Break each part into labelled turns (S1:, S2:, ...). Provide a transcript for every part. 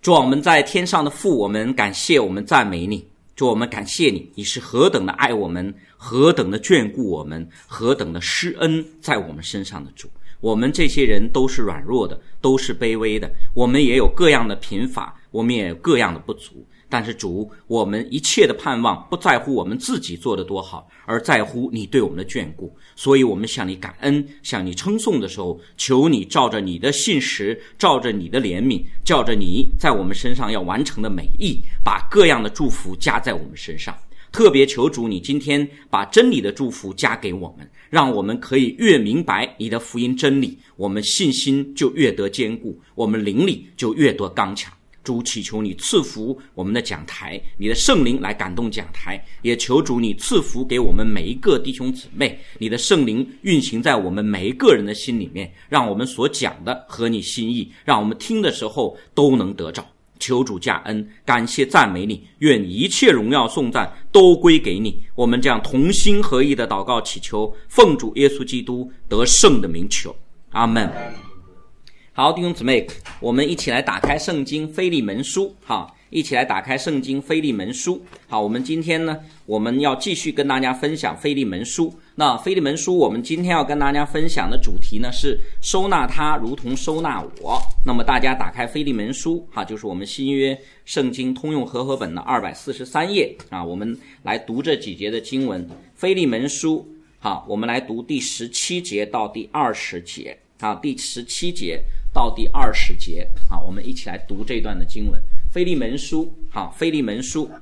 S1: 主啊，我们在天上的父，我们感谢，我们赞美你。主，我们感谢你，你是何等的爱我们，何等的眷顾我们，何等的施恩在我们身上的主。我们这些人都是软弱的，都是卑微的，我们也有各样的贫乏，我们也有各样的不足。但是主，我们一切的盼望不在乎我们自己做得多好，而在乎你对我们的眷顾。所以我们向你感恩，向你称颂的时候，求你照着你的信实，照着你的怜悯，照着你在我们身上要完成的美意，把各样的祝福加在我们身上。特别求主你今天把真理的祝福加给我们，让我们可以越明白你的福音真理，我们信心就越得坚固，我们灵里就越得刚强。主，祈求你赐福我们的讲台，你的圣灵来感动讲台，也求主你赐福给我们每一个弟兄姊妹，你的圣灵运行在我们每一个人的心里面，让我们所讲的合你心意，让我们听的时候都能得着。求主加恩，感谢赞美你，愿一切荣耀颂赞都归给你。我们这样同心合意的祷告祈求，奉主耶稣基督得胜的名求，阿们。好，弟兄姊妹，我们一起来打开圣经腓利门书。好，一起来打开圣经腓利门书。好，我们今天呢，我们要继续跟大家分享腓利门书。那腓利门书我们今天要跟大家分享的主题呢是收纳他如同收纳我。那么大家打开腓利门书，就是我们新约圣经通用和合本的243页啊，我们来读这几节的经文。腓利门书，好，我们来读第17节到第20节。好，第17节到第20节，好，我们一起来读这段的经文。腓利门书，好，腓利门书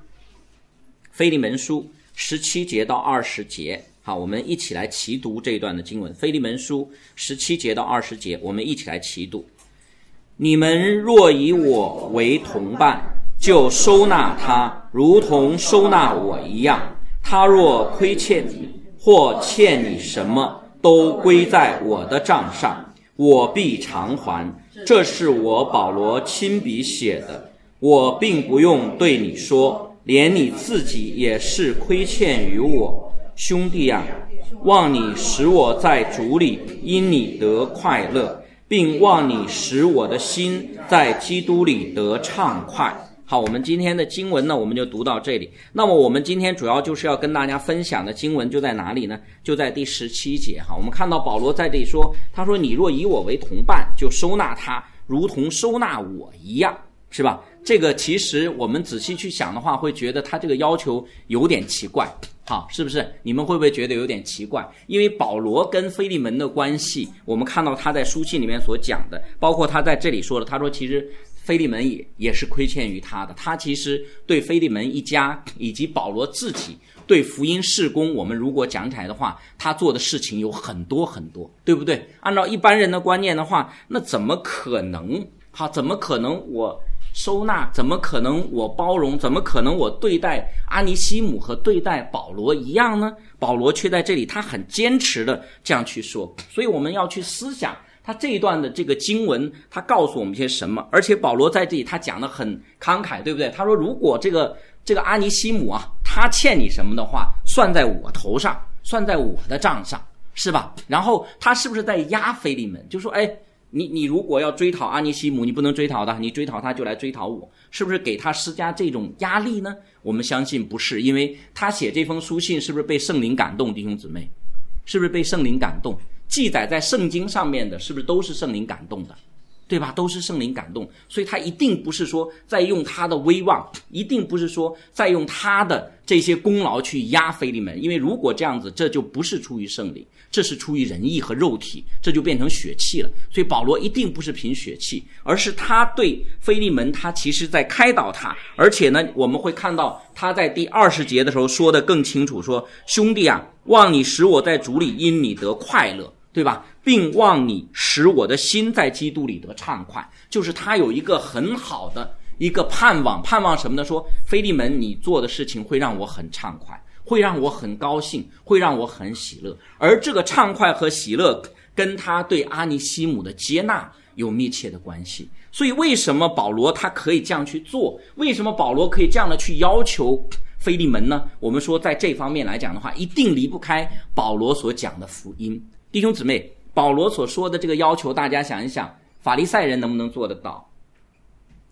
S1: 17节到20节，好，我们一起来齐读这段的经文。腓利门书17节到20节，我们一起来齐读。你们若以我为同伴，就收纳他，如同收纳我一样。他若亏欠你，或欠你什么，都归在我的账上，我必偿还。这是我保罗亲笔写的，我并不用对你说，连你自己也是亏欠于我。兄弟啊，望你使我在主里因你得快乐，并望你使我的心在基督里得畅快。好，我们今天的经文呢，我们就读到这里。那么我们今天主要就是要跟大家分享的经文就在哪里呢？就在第17节。好，我们看到保罗在这里说，他说你若以我为同伴，就收纳他，如同收纳我一样，是吧？这个其实我们仔细去想的话，会觉得他这个要求有点奇怪。好，是不是？你们会不会觉得有点奇怪？因为保罗跟腓利门的关系，我们看到他在书信里面所讲的，包括他在这里说的，他说其实腓利门也是亏欠于他的。他其实对腓利门一家以及保罗自己对福音事工，我们如果讲起来的话，他做的事情有很多很多，对不对？按照一般人的观念的话，那怎么可能？好，怎么可能我收纳？怎么可能我包容？怎么可能我对待阿尼西姆和对待保罗一样呢？保罗却在这里他很坚持的这样去说。所以我们要去思想他这一段的这个经文，他告诉我们些什么。而且保罗在这里他讲得很慷慨，对不对？他说如果这个阿尼西姆啊，他欠你什么的话，算在我头上，算在我的账上，是吧？然后他是不是在压腓利门？就说你如果要追讨阿尼西姆，你不能追讨他，你追讨他就来追讨我，是不是给他施加这种压力呢？我们相信不是，因为他写这封书信是不是被圣灵感动？弟兄姊妹，是不是被圣灵感动？记载在圣经上面的是不是都是圣灵感动的？对吧？都是圣灵感动，所以他一定不是说在用他的威望，一定不是说在用他的这些功劳去压腓利门，因为如果这样子，这就不是出于圣灵，这是出于人意和肉体，这就变成血气了。所以保罗一定不是凭血气，而是他对腓利门他其实在开导他。而且呢，我们会看到他在第20节的时候说得更清楚，说兄弟啊，望你使我在主里因你得快乐，对吧？并望你使我的心在基督里得畅快。就是他有一个很好的一个盼望什么呢？说腓利门你做的事情会让我很畅快，会让我很高兴，会让我很喜乐。而这个畅快和喜乐跟他对阿尼西姆的接纳有密切的关系。所以为什么保罗他可以这样去做？为什么保罗可以这样的去要求腓利门呢？我们说在这方面来讲的话，一定离不开保罗所讲的福音。弟兄姊妹，保罗所说的这个要求，大家想一想，法利赛人能不能做得到？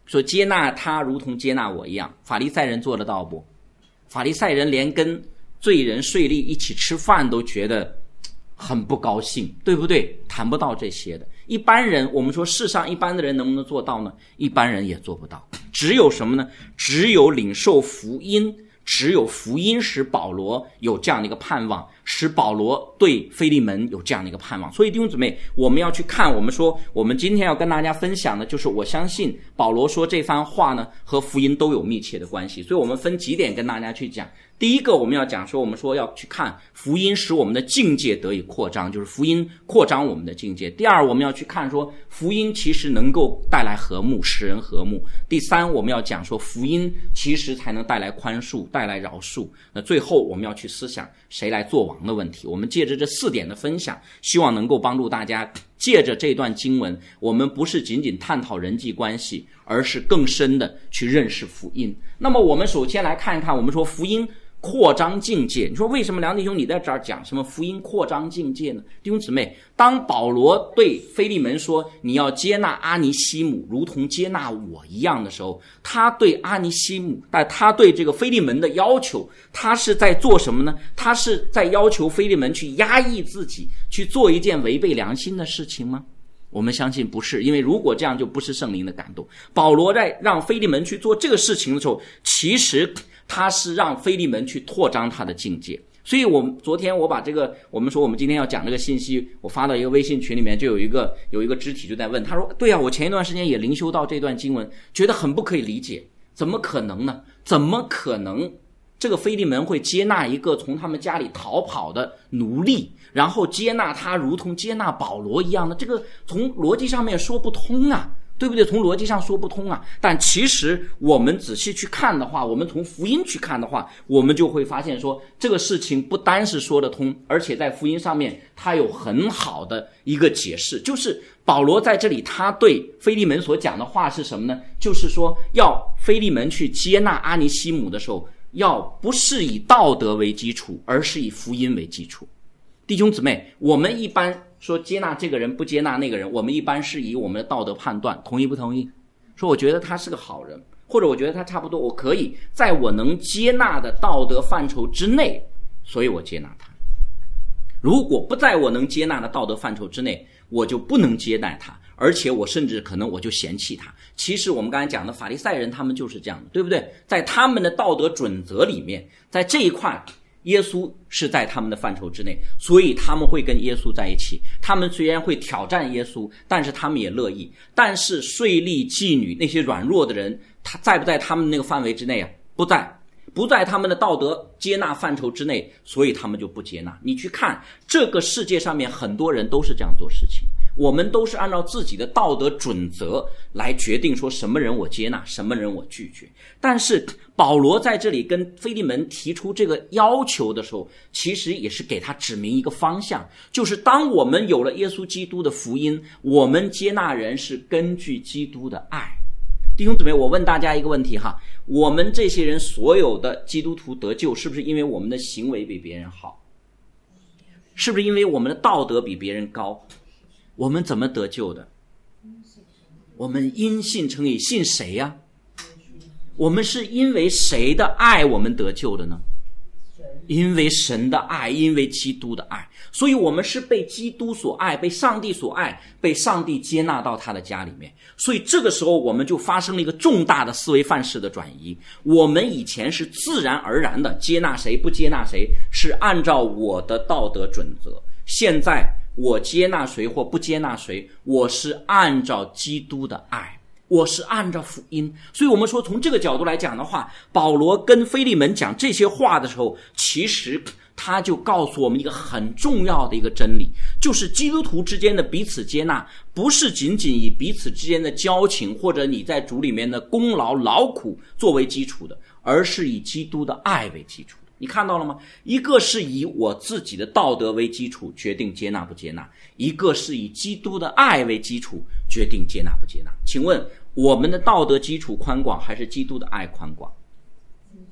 S1: 说接纳他如同接纳我一样，法利赛人做得到不？法利赛人连跟罪人税吏一起吃饭都觉得很不高兴，对不对？谈不到这些的。一般人，我们说世上一般的人能不能做到呢？一般人也做不到。只有什么呢？只有领受福音，只有福音使保罗有这样的一个盼望，使保罗对腓利门有这样的一个盼望。所以弟兄姊妹，我们要去看，我们说我们今天要跟大家分享的就是我相信保罗说这番话呢和福音都有密切的关系。所以我们分几点跟大家去讲。第一个我们要讲说，我们说要去看福音使我们的境界得以扩张，就是福音扩张我们的境界。第二，我们要去看说福音其实能够带来和睦，使人和睦。第三，我们要讲说福音其实才能带来宽恕，带来饶恕。那最后我们要去思想谁来做王的问题。我们借着这4点的分享，希望能够帮助大家借着这段经文，我们不是仅仅探讨人际关系，而是更深的去认识福音。那么我们首先来看一看，我们说福音扩张境界。你说为什么梁弟兄你在这儿讲什么福音扩张境界呢？弟兄姊妹，当保罗对腓利门说你要接纳阿尼西姆如同接纳我一样的时候，他对阿尼西姆，但他对这个腓利门的要求，他是在做什么呢？他是在要求腓利门去压抑自己，去做一件违背良心的事情吗？我们相信不是，因为如果这样就不是圣灵的感动。保罗在让腓利门去做这个事情的时候，其实他是让腓利门去扩张他的境界。所以昨天我把这个，我们说我们今天要讲这个信息，我发到一个微信群里面，就有一个肢体就在问，他说对啊，我前一段时间也灵修到这段经文，觉得很不可以理解，怎么可能呢？怎么可能这个腓利门会接纳一个从他们家里逃跑的奴隶，然后接纳他如同接纳保罗一样的？这个从逻辑上面说不通啊，对不对？从逻辑上说不通啊。但其实我们仔细去看的话，我们从福音去看的话，我们就会发现说这个事情不单是说得通，而且在福音上面它有很好的一个解释。就是保罗在这里他对腓利门所讲的话是什么呢？就是说要腓利门去接纳阿尼西姆的时候，要不是以道德为基础，而是以福音为基础。弟兄姊妹，我们一般说接纳这个人不接纳那个人，我们一般是以我们的道德判断，同意不同意？说我觉得他是个好人，或者我觉得他差不多，我可以在我能接纳的道德范畴之内，所以我接纳他。如果不在我能接纳的道德范畴之内，我就不能接纳他，而且我甚至可能我就嫌弃他。其实我们刚才讲的法利赛人他们就是这样的，对不对？在他们的道德准则里面，在这一块耶稣是在他们的范畴之内，所以他们会跟耶稣在一起。他们虽然会挑战耶稣，但是他们也乐意。但是税吏、妓女那些软弱的人，他在不在他们那个范围之内啊？不在他们的道德接纳范畴之内，所以他们就不接纳。你去看这个世界上面很多人都是这样做事情，我们都是按照自己的道德准则来决定说什么人我接纳，什么人我拒绝。但是保罗在这里跟腓利门提出这个要求的时候，其实也是给他指明一个方向，就是当我们有了耶稣基督的福音，我们接纳人是根据基督的爱。弟兄姊妹，我问大家一个问题哈，我们这些人所有的基督徒得救，是不是因为我们的行为比别人好？是不是因为我们的道德比别人高？我们怎么得救的？我们因信称义，信谁呀？我们是因为谁的爱我们得救的呢？因为神的爱，因为基督的爱。所以我们是被基督所爱，被上帝所爱，被上帝接纳到他的家里面。所以这个时候我们就发生了一个重大的思维范式的转移。我们以前是自然而然的接纳谁不接纳谁，是按照我的道德准则。现在我接纳谁或不接纳谁，我是按照基督的爱，我是按照福音。所以我们说从这个角度来讲的话，保罗跟腓利门讲这些话的时候，其实他就告诉我们一个很重要的一个真理，就是基督徒之间的彼此接纳，不是仅仅以彼此之间的交情或者你在主里面的功劳劳苦作为基础的，而是以基督的爱为基础的。你看到了吗？一个是以我自己的道德为基础决定接纳不接纳，一个是以基督的爱为基础决定接纳不接纳。请问我们的道德基础宽广还是基督的爱宽广？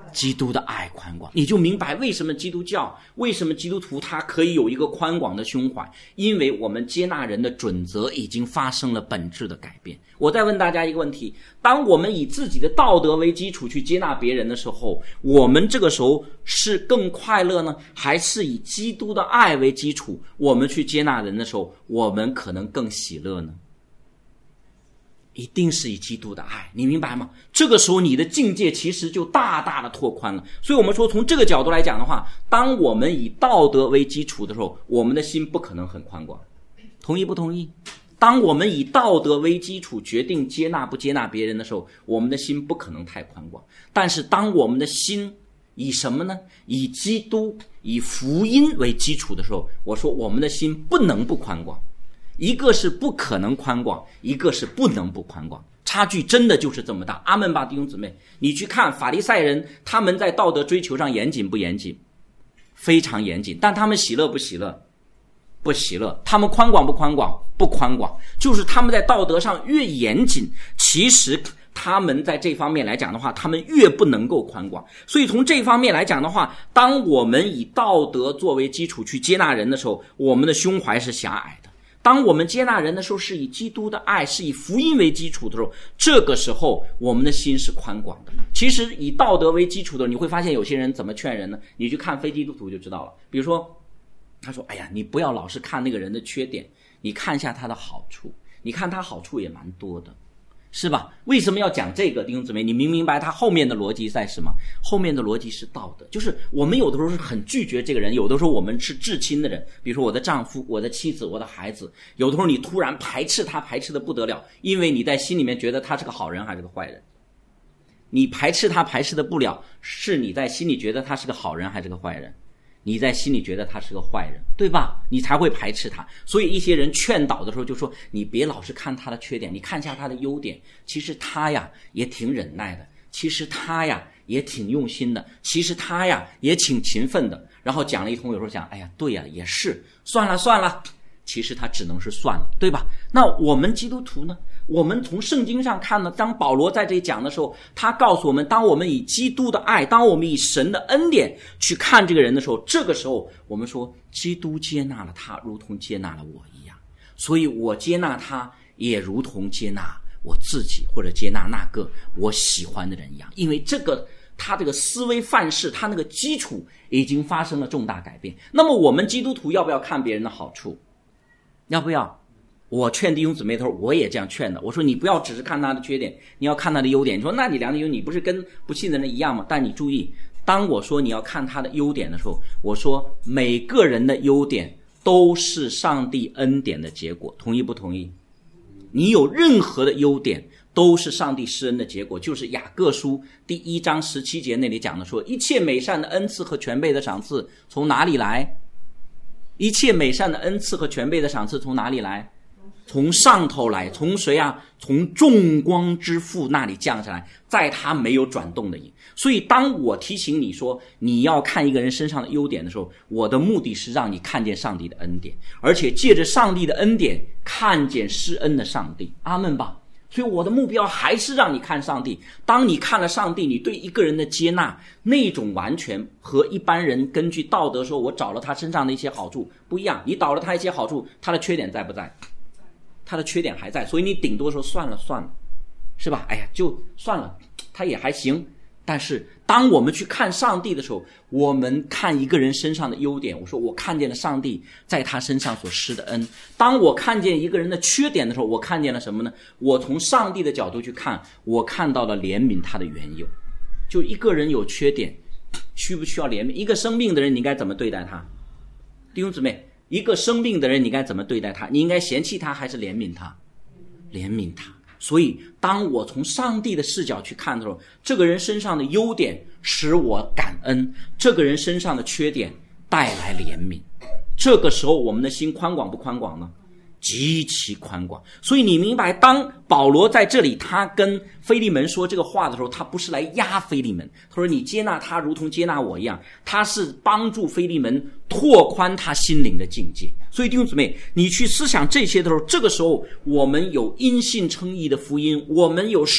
S1: 基督的爱宽广，你就明白为什么基督教，为什么基督徒他可以有一个宽广的胸怀，因为我们接纳人的准则已经发生了本质的改变。我再问大家一个问题，当我们以自己的道德为基础去接纳别人的时候，我们这个时候是更快乐呢，还是以基督的爱为基础我们去接纳人的时候，我们可能更喜乐呢？一定是以基督的爱，你明白吗？这个时候你的境界其实就大大的拓宽了。所以我们说从这个角度来讲的话，当我们以道德为基础的时候，我们的心不可能很宽广。同意不同意？当我们以道德为基础决定接纳不接纳别人的时候，我们的心不可能太宽广。但是当我们的心以什么呢？以基督以福音为基础的时候，我说我们的心不能不宽广。一个是不可能宽广，一个是不能不宽广，差距真的就是这么大。阿们吧，弟兄姊妹，你去看法利赛人，他们在道德追求上严谨不严谨？非常严谨。但他们喜乐不喜乐？不喜乐。他们宽广不宽广？不宽广。就是他们在道德上越严谨，其实他们在这方面来讲的话，他们越不能够宽广。所以从这方面来讲的话，当我们以道德作为基础去接纳人的时候，我们的胸怀是狭隘的。当我们接纳人的时候，是以基督的爱，是以福音为基础的时候，这个时候我们的心是宽广的。其实以道德为基础的，你会发现有些人怎么劝人呢？你去看非基督徒就知道了。比如说他说，哎呀，你不要老是看那个人的缺点，你看一下他的好处，你看他好处也蛮多的，是吧？为什么要讲这个？弟兄姊妹，你明白他后面的逻辑在什么？后面的逻辑是道德，就是我们有的时候是很拒绝这个人，有的时候我们是至亲的人，比如说我的丈夫、我的妻子、我的孩子，有的时候你突然排斥他，排斥的不得了，因为你在心里面觉得他是个好人还是个坏人。你排斥他排斥的不了，是你在心里觉得他是个好人还是个坏人？你在心里觉得他是个坏人，对吧？你才会排斥他。所以一些人劝导的时候就说，你别老是看他的缺点，你看一下他的优点。其实他呀也挺忍耐的，其实他呀也挺用心的，其实他呀也挺勤奋的。然后讲了一通，有时候讲，哎呀对呀，也是，算了算了，其实他只能是算了，对吧？那我们基督徒呢？我们从圣经上看呢，当保罗在这里讲的时候，他告诉我们，当我们以基督的爱，当我们以神的恩典去看这个人的时候，这个时候我们说基督接纳了他，如同接纳了我一样。所以我接纳他也如同接纳我自己，或者接纳那个我喜欢的人一样。因为这个他这个思维范式，他那个基础已经发生了重大改变。那么我们基督徒要不要看别人的好处？要不要？我劝弟兄姊妹的时候，我也这样劝的。我说你不要只是看他的缺点，你要看他的优点。你说那你梁弟兄，你不是跟不信的人一样吗？但你注意，当我说你要看他的优点的时候，我说每个人的优点都是上帝恩典的结果，同意不同意？你有任何的优点都是上帝施恩的结果。就是雅各书第1章17节那里讲的说，一切美善的恩赐和全备的赏赐从哪里来？一切美善的恩赐和全备的赏赐从哪里来？从上头来。从谁啊？从众光之父那里降下来，在他没有转动的影。所以当我提醒你说你要看一个人身上的优点的时候，我的目的是让你看见上帝的恩典，而且借着上帝的恩典看见施恩的上帝。阿们吧。所以我的目标还是让你看上帝。当你看了上帝，你对一个人的接纳，那种完全和一般人根据道德说我找了他身上的一些好处不一样。你找了他一些好处，他的缺点在不在？他的缺点还在，所以你顶多说算了算了，是吧？哎呀，就算了，他也还行。但是当我们去看上帝的时候，我们看一个人身上的优点，我说我看见了上帝在他身上所施的恩。当我看见一个人的缺点的时候，我看见了什么呢？我从上帝的角度去看，我看到了怜悯他的缘由。就一个人有缺点，需不需要怜悯？一个生病的人，你应该怎么对待他？弟兄姊妹，一个生病的人，你应该怎么对待他？你应该嫌弃他还是怜悯他？怜悯他。所以当我从上帝的视角去看的时候，这个人身上的优点使我感恩，这个人身上的缺点带来怜悯。这个时候我们的心宽广不宽广呢？极其宽广。所以你明白，当保罗在这里他跟腓利门说这个话的时候，他不是来压腓利门，他说你接纳他如同接纳我一样，他是帮助腓利门拓宽他心灵的境界。所以弟兄姊妹，你去思想这些的时候，这个时候我们有因信称义的福音，我们有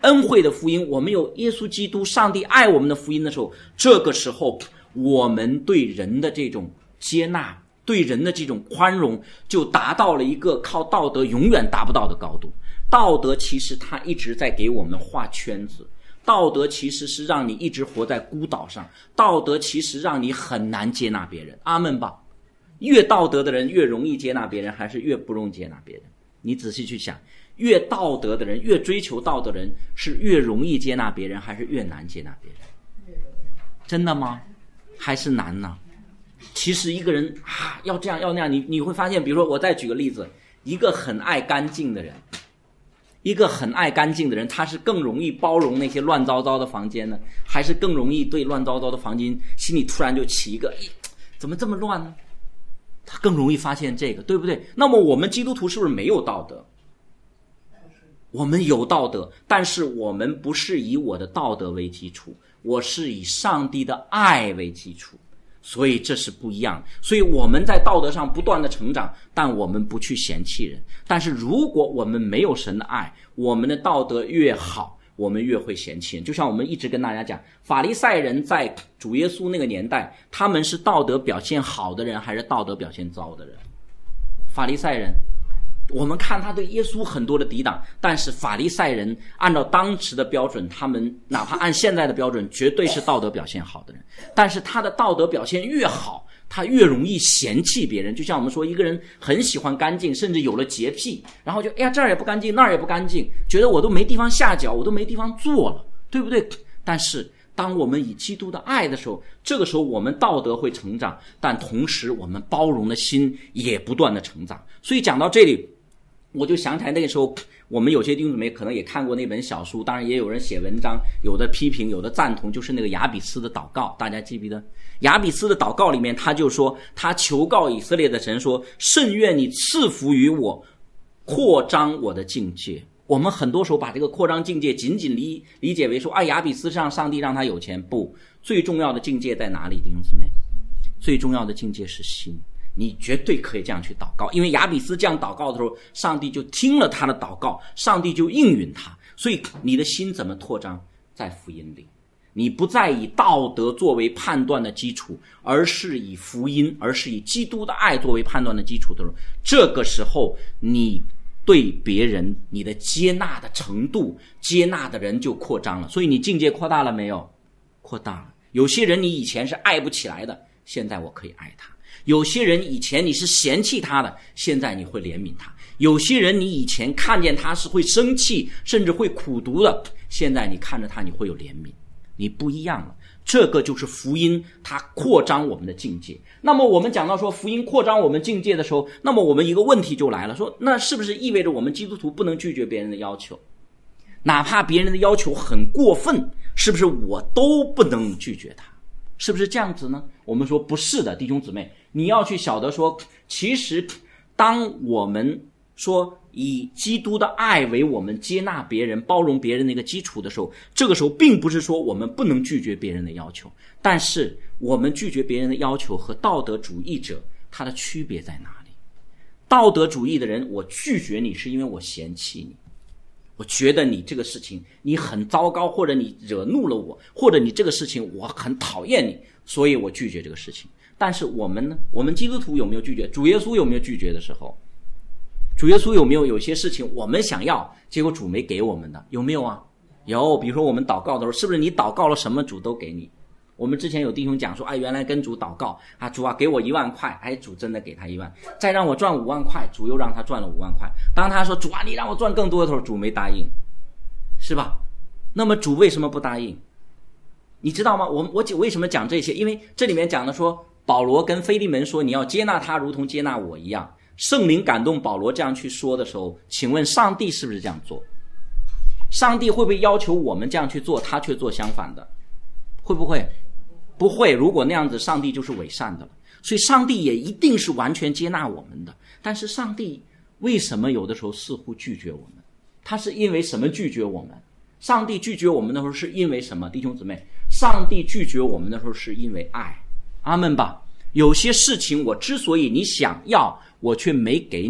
S1: 恩惠的福音，我们有耶稣基督上帝爱我们的福音的时候，这个时候我们对人的这种接纳，对人的这种宽容，就达到了一个靠道德永远达不到的高度。道德其实它一直在给我们画圈子，道德其实是让你一直活在孤岛上，道德其实让你很难接纳别人。阿们吧。越道德的人越容易接纳别人，还是越不容易接纳别人？你仔细去想，越道德的人，越追求道德的人，是越容易接纳别人，还是越难接纳别人？真的吗？还是难呢？其实一个人要这样要那样，你会发现，比如说我再举个例子，一个很爱干净的人，他是更容易包容那些乱糟糟的房间呢，还是更容易对乱糟糟的房间心里突然就起一个怎么这么乱呢？他更容易发现这个，对不对？那么我们基督徒是不是没有道德？我们有道德，但是我们不是以我的道德为基础，我是以上帝的爱为基础，所以这是不一样的。所以我们在道德上不断的成长，但我们不去嫌弃人。但是如果我们没有神的爱，我们的道德越好，我们越会嫌弃人。就像我们一直跟大家讲，法利赛人在主耶稣那个年代，他们是道德表现好的人还是道德表现糟的人？法利赛人，我们看他对耶稣很多的抵挡，但是法利赛人按照当时的标准，他们哪怕按现在的标准，绝对是道德表现好的人。但是他的道德表现越好，他越容易嫌弃别人。就像我们说，一个人很喜欢干净，甚至有了洁癖，然后就这儿也不干净，那儿也不干净，觉得我都没地方下脚，我都没地方坐了，对不对？但是当我们以基督的爱的时候，这个时候我们道德会成长，但同时我们包容的心也不断的成长。所以讲到这里，我就想起来那个时候，我们有些弟兄姊妹可能也看过那本小书，当然也有人写文章，有的批评，有的赞同，就是那个雅比斯的祷告，大家记不记得？雅比斯的祷告里面，他就说，他求告以色列的神说，甚愿你赐福于我，扩张我的境界。我们很多时候把这个扩张境界仅仅理解为说，雅比斯上上帝让他有钱，不，最重要的境界在哪里？弟兄姊妹，最重要的境界是心。你绝对可以这样去祷告，因为雅比斯这样祷告的时候，上帝就听了他的祷告，上帝就应允他。所以你的心怎么扩张？在福音里，你不再以道德作为判断的基础，而是以福音，而是以基督的爱作为判断的基础的时候，这个时候你对别人你的接纳的程度，接纳的人就扩张了。所以你境界扩大了没有？扩大了。有些人你以前是爱不起来的，现在我可以爱他。有些人以前你是嫌弃他的，现在你会怜悯他。有些人你以前看见他是会生气，甚至会苦毒的，现在你看着他你会有怜悯，你不一样了。这个就是福音，它扩张我们的境界。那么我们讲到说福音扩张我们境界的时候，那么我们一个问题就来了，说那是不是意味着我们基督徒不能拒绝别人的要求？哪怕别人的要求很过分，是不是我都不能拒绝他？是不是这样子呢？我们说不是的，弟兄姊妹，你要去晓得说，其实当我们说以基督的爱为我们接纳别人、包容别人的一个基础的时候，这个时候并不是说我们不能拒绝别人的要求，但是我们拒绝别人的要求和道德主义者他的区别在哪里？道德主义的人，我拒绝你是因为我嫌弃你，我觉得你这个事情你很糟糕，或者你惹怒了我，或者你这个事情我很讨厌你，所以我拒绝这个事情。但是我们呢？我们基督徒有没有拒绝？主耶稣有没有拒绝的时候？主耶稣有没有些事情我们想要，结果主没给我们的？有没有啊？有。比如说我们祷告的时候，是不是你祷告了什么主都给你？我们之前有弟兄讲说，原来跟主祷告主啊，给我1万块，主真的给他1万，再让我赚5万块，主又让他赚了5万块。当他说主啊，你让我赚更多的时候，主没答应，是吧？那么主为什么不答应？你知道吗？我为什么讲这些？因为这里面讲的说，保罗跟腓利门说，你要接纳他如同接纳我一样。圣灵感动保罗这样去说的时候，请问上帝是不是这样做？上帝会不会要求我们这样去做，他却做相反的？会不会？不会。如果那样子，上帝就是伪善的了。所以上帝也一定是完全接纳我们的。但是上帝为什么有的时候似乎拒绝我们？他是因为什么拒绝我们？上帝拒绝我们的时候是因为什么？弟兄姊妹，上帝拒绝我们的时候是因为爱。阿们吧。有些事情我之所以你想要，我却没给你，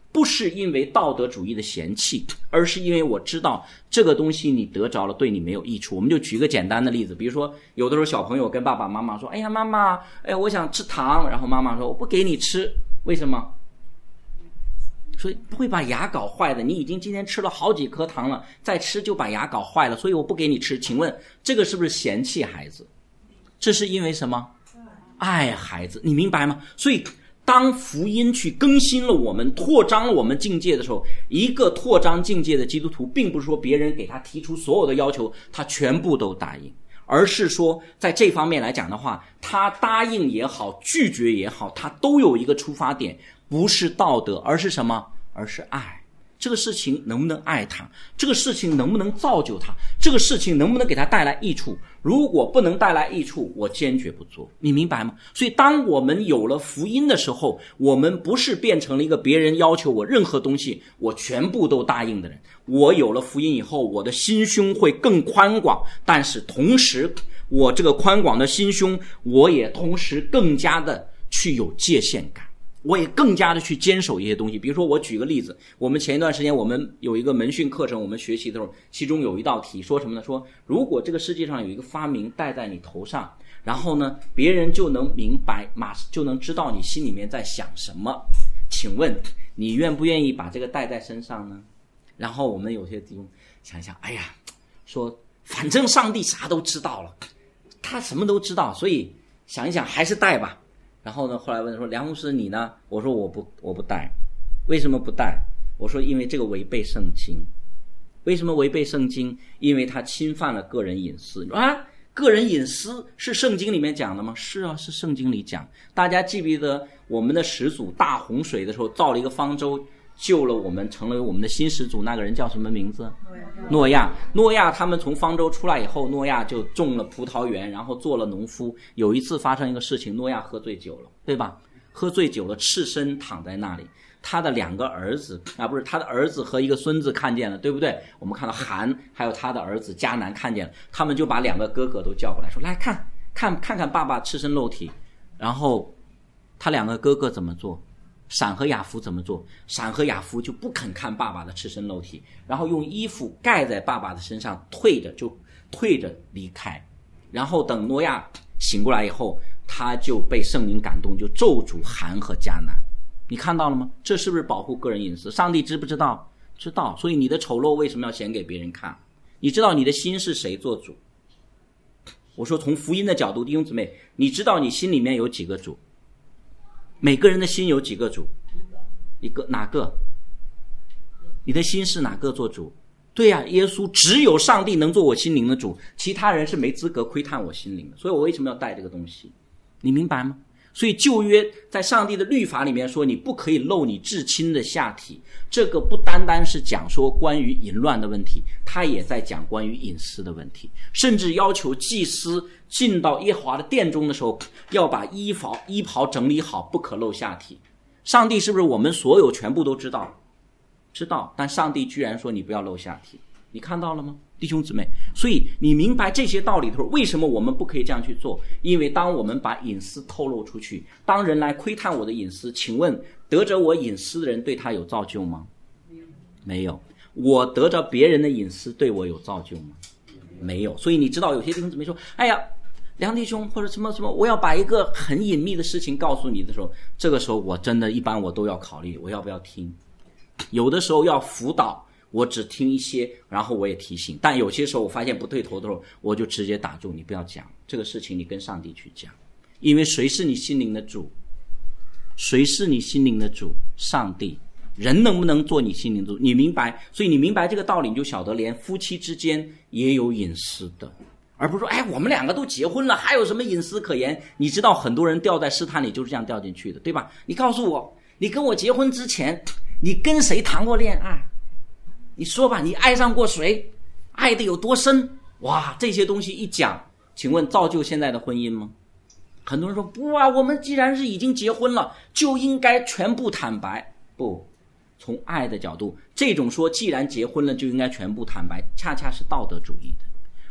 S1: 不是因为道德主义的嫌弃，而是因为我知道这个东西你得着了对你没有益处。我们就举个简单的例子，比如说有的时候小朋友跟爸爸妈妈说，哎呀妈妈，哎呀我想吃糖，然后妈妈说我不给你吃，为什么？所以不会把牙搞坏的，你已经今天吃了好几颗糖了，再吃就把牙搞坏了，所以我不给你吃。请问这个是不是嫌弃孩子？这是因为什么？爱孩子，你明白吗？所以当福音去更新了我们，扩张了我们境界的时候，一个拓张境界的基督徒，并不是说别人给他提出所有的要求他全部都答应，而是说在这方面来讲的话，他答应也好拒绝也好，他都有一个出发点，不是道德，而是什么？而是爱。这个事情能不能爱他？这个事情能不能造就他？这个事情能不能给他带来益处？如果不能带来益处，我坚决不做。你明白吗？所以当我们有了福音的时候，我们不是变成了一个别人要求我任何东西我全部都答应的人。我有了福音以后，我的心胸会更宽广，但是同时我这个宽广的心胸，我也同时更加的去有界限感，我也更加的去坚守一些东西。比如说我举个例子，我们前一段时间我们有一个门训课程，我们学习的时候，其中有一道题说什么呢？说如果这个世界上有一个发明戴在你头上，然后呢别人就能明白，就能知道你心里面在想什么，请问你愿不愿意把这个戴在身上呢？然后我们有些弟兄想一想，哎呀，说反正上帝啥都知道了，他什么都知道，所以想一想还是戴吧。然后呢，后来问说梁牧师你呢？我说我不戴。为什么不戴？我说因为这个违背圣经。为什么违背圣经？因为它侵犯了个人隐私啊！个人隐私是圣经里面讲的吗？是啊，是圣经里讲。大家记不记得我们的始祖大洪水的时候造了一个方舟，救了我们，成了我们的新始祖，那个人叫什么名字？诺亚。诺亚他们从方舟出来以后，诺亚就种了葡萄园，然后做了农夫。有一次发生一个事情，诺亚喝醉酒了，对吧？喝醉酒了，赤身躺在那里。他的两个儿子他的儿子和一个孙子看见了，对不对？我们看到韩还有他的儿子迦南看见了，他们就把两个哥哥都叫过来说，来看爸爸赤身露体。然后他两个哥哥怎么做？闪和雅弗怎么做？闪和雅弗就不肯看爸爸的赤身露体，然后用衣服盖在爸爸的身上，退着离开。然后等诺亚醒过来以后，他就被圣灵感动，就咒诅韩和迦南。你看到了吗？这是不是保护个人隐私？上帝知不知道？知道。所以你的丑陋为什么要显给别人看？你知道你的心是谁做主？我说从福音的角度，弟兄姊妹，你知道你心里面有几个主？每个人的心有几个主？一个。哪个？你的心是哪个做主？对呀，耶稣，只有上帝能做我心灵的主，其他人是没资格窥探我心灵的。所以我为什么要带这个东西？你明白吗？所以旧约在上帝的律法里面说，你不可以露你至亲的下体，这个不单单是讲说关于淫乱的问题，他也在讲关于隐私的问题，甚至要求祭司进到耶和华的殿中的时候，要把衣袍整理好，不可露下体。上帝是不是我们所有全部都知道？知道，但上帝居然说你不要露下体。你看到了吗，弟兄姊妹？所以你明白这些道理的时候，为什么我们不可以这样去做？因为当我们把隐私透露出去，当人来窥探我的隐私，请问得着我隐私的人对他有造就吗？没有。我得着别人的隐私对我有造就吗？没有。所以你知道有些弟兄姊妹说，哎呀梁弟兄或者什么什么，我要把一个很隐秘的事情告诉你的时候，这个时候我真的一般我都要考虑我要不要听。有的时候要辅导，我只听一些，然后我也提醒，但有些时候我发现不对头的时候，我就直接打住，你不要讲这个事情，你跟上帝去讲。因为谁是你心灵的主？谁是你心灵的主？上帝。人能不能做你心灵的主？你明白？所以你明白这个道理，你就晓得连夫妻之间也有隐私的，而不是说哎，我们两个都结婚了，还有什么隐私可言？你知道很多人掉在试探里就是这样掉进去的，对吧？你告诉我，你跟我结婚之前你跟谁谈过恋爱？你说吧，你爱上过谁？爱的有多深？哇，这些东西一讲，请问造就现在的婚姻吗？很多人说不啊，我们既然是已经结婚了，就应该全部坦白。不，从爱的角度，这种说既然结婚了就应该全部坦白，恰恰是道德主义的。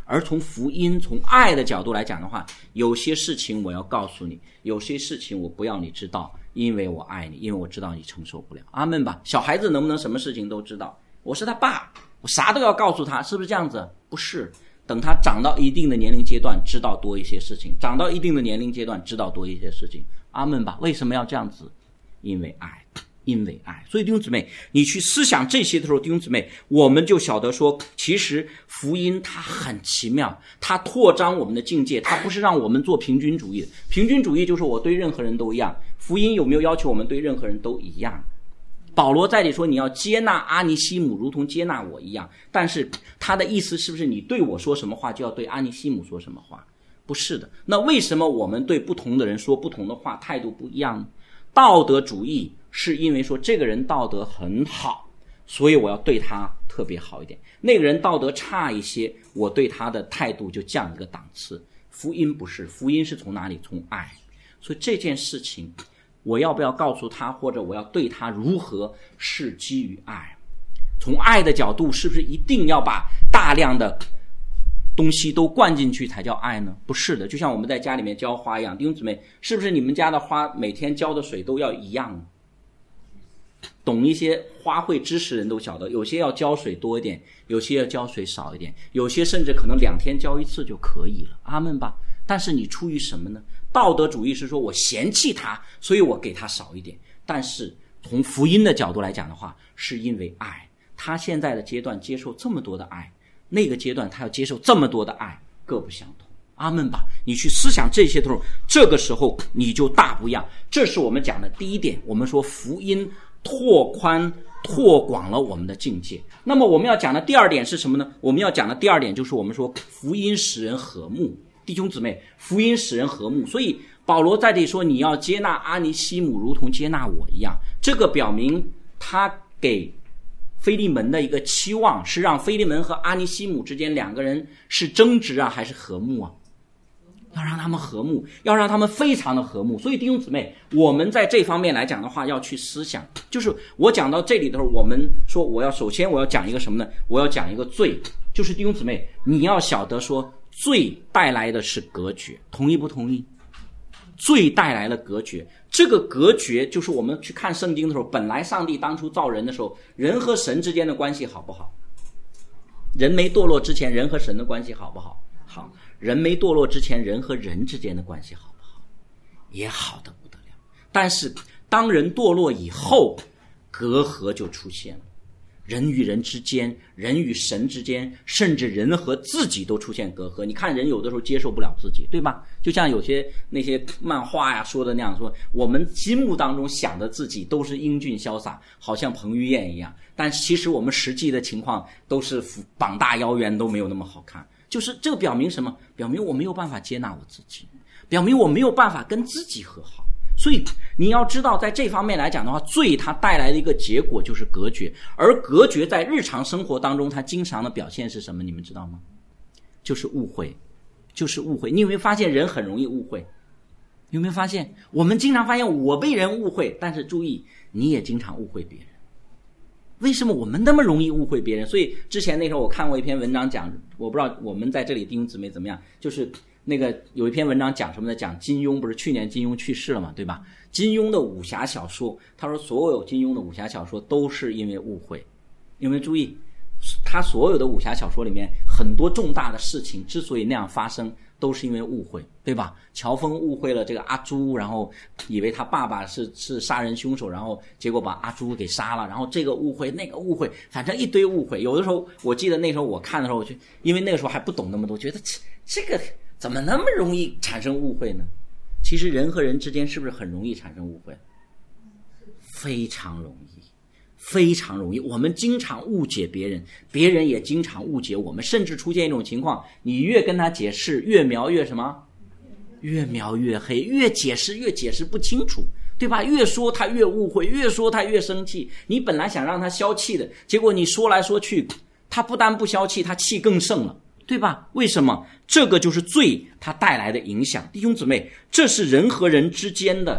S1: 而从福音从爱的角度来讲的话，有些事情我要告诉你，有些事情我不要你知道，因为我爱你，因为我知道你承受不了。阿们吧。小孩子能不能什么事情都知道？我是他爸，我啥都要告诉他，是不是这样子？不是，等他长到一定的年龄阶段，知道多一些事情，长到一定的年龄阶段，知道多一些事情。阿们吧。为什么要这样子？因为爱，因为爱。所以弟兄姊妹，你去思想这些的时候，弟兄姊妹，我们就晓得说，其实福音它很奇妙，它扩张我们的境界，它不是让我们做平均主义的。平均主义就是我对任何人都一样，福音有没有要求我们对任何人都一样？保罗在这里说你要接纳阿尼西姆如同接纳我一样，但是他的意思是不是你对我说什么话就要对阿尼西姆说什么话？不是的。那为什么我们对不同的人说不同的话，态度不一样呢？道德主义是因为说这个人道德很好，所以我要对他特别好一点，那个人道德差一些，我对他的态度就降一个档次。福音不是，福音是从哪里？从爱。所以这件事情我要不要告诉他，或者我要对他如何，是基于爱。从爱的角度，是不是一定要把大量的东西都灌进去才叫爱呢？不是的。就像我们在家里面浇花一样，弟兄姊妹，是不是你们家的花每天浇的水都要一样？懂一些花卉知识人都晓得，有些要浇水多一点，有些要浇水少一点，有些甚至可能2天浇一次就可以了。阿们吧。但是你出于什么呢？道德主义是说我嫌弃他，所以我给他少一点。但是从福音的角度来讲的话，是因为爱，他现在的阶段接受这么多的爱，那个阶段他要接受这么多的爱，各不相同。阿们吧。你去思想这些的时候，这个时候你就大不一样。这是我们讲的第一点，我们说福音拓宽拓广了我们的境界。那么我们要讲的第二点是什么呢？我们要讲的第二点就是我们说福音使人和睦。弟兄姊妹，福音使人和睦。所以保罗在这里说你要接纳阿尼西姆如同接纳我一样，这个表明他给腓利门的一个期望是让腓利门和阿尼西姆之间两个人是争执啊还是和睦啊？要让他们和睦，要让他们非常的和睦。所以弟兄姊妹，我们在这方面来讲的话，要去思想。就是我讲到这里的时候，我们说首先我要讲一个什么呢？我要讲一个罪。就是弟兄姊妹，你要晓得说罪带来的是隔绝，同意不同意？罪带来了隔绝，这个隔绝就是我们去看圣经的时候，本来上帝当初造人的时候，人和神之间的关系好不好？人没堕落之前，人和神的关系好不好？好。人没堕落之前，人和人之间的关系好不好？也好得不得了。但是当人堕落以后，隔阂就出现了，人与人之间，人与神之间，甚至人和自己都出现隔阂。你看人有的时候接受不了自己，对吧？就像有些那些漫画呀说的那样，说我们心目当中想的自己都是英俊潇洒，好像彭于晏一样，但其实我们实际的情况都是膀大腰圆，都没有那么好看。就是这个表明什么？表明我没有办法接纳我自己，表明我没有办法跟自己和好。所以你要知道，在这方面来讲的话，罪它带来的一个结果就是隔绝，而隔绝在日常生活当中它经常的表现是什么？你们知道吗？就是误会，就是误会。你有没有发现人很容易误会？有没有发现我们经常发现我被人误会，但是注意你也经常误会别人。为什么我们那么容易误会别人？所以之前那时候我看过一篇文章讲，我不知道我们在这里弟兄姊妹怎么样，就是那个有一篇文章讲什么呢？讲金庸，不是去年金庸去世了嘛，对吧？金庸的武侠小说，他说所有金庸的武侠小说都是因为误会。有没有注意？他所有的武侠小说里面很多重大的事情之所以那样发生，都是因为误会，对吧？乔峰误会了这个阿朱，然后以为他爸爸是杀人凶手，然后结果把阿朱给杀了，然后这个误会那个误会，反正一堆误会。有的时候我记得那时候我看的时候，我就因为那个时候还不懂那么多，觉得这个怎么那么容易产生误会呢？其实人和人之间是不是很容易产生误会？非常容易，非常容易。我们经常误解别人，别人也经常误解我们，甚至出现一种情况，你越跟他解释，越描越什么？越描越黑，越解释越解释不清楚，对吧？越说他越误会，越说他越生气。你本来想让他消气的，结果你说来说去，他不但不消气，他气更盛了，对吧？为什么？这个就是罪它带来的影响。弟兄姊妹，这是人和人之间的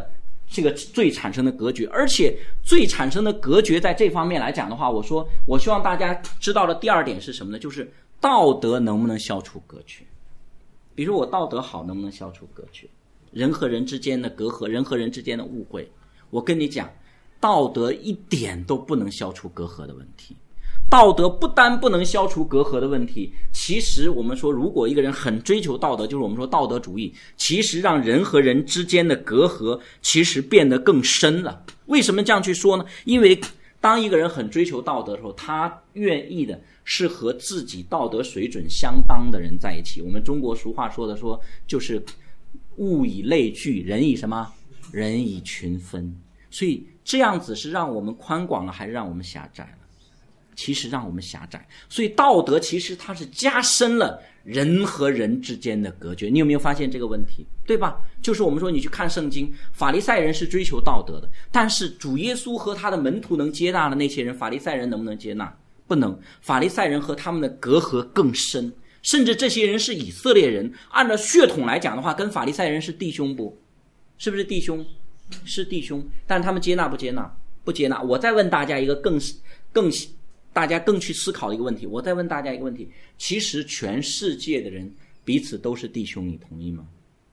S1: 这个罪产生的隔绝。而且罪产生的隔绝在这方面来讲的话，我希望大家知道的第二点是什么呢？就是道德能不能消除隔绝。比如我道德好，能不能消除隔绝？人和人之间的隔阂，人和人之间的误会，我跟你讲，道德一点都不能消除隔阂的问题。道德不单不能消除隔阂的问题，其实我们说，如果一个人很追求道德，就是我们说道德主义，其实让人和人之间的隔阂其实变得更深了。为什么这样去说呢？因为当一个人很追求道德的时候，他愿意的是和自己道德水准相当的人在一起。我们中国俗话说就是物以类聚，人以什么？人以群分。所以这样子是让我们宽广了，还是让我们狭窄了？其实让我们狭窄。所以道德其实它是加深了人和人之间的隔绝。你有没有发现这个问题？对吧？就是我们说你去看圣经，法利赛人是追求道德的，但是主耶稣和他的门徒能接纳的那些人，法利赛人能不能接纳？不能。法利赛人和他们的隔阂更深，甚至这些人是以色列人，按照血统来讲的话，跟法利赛人是弟兄不？是不是弟兄？是弟兄。但是他们接纳不接纳？不接纳。我再问大家一个大家更去思考的一个问题，我再问大家一个问题，其实全世界的人彼此都是弟兄，你同意吗？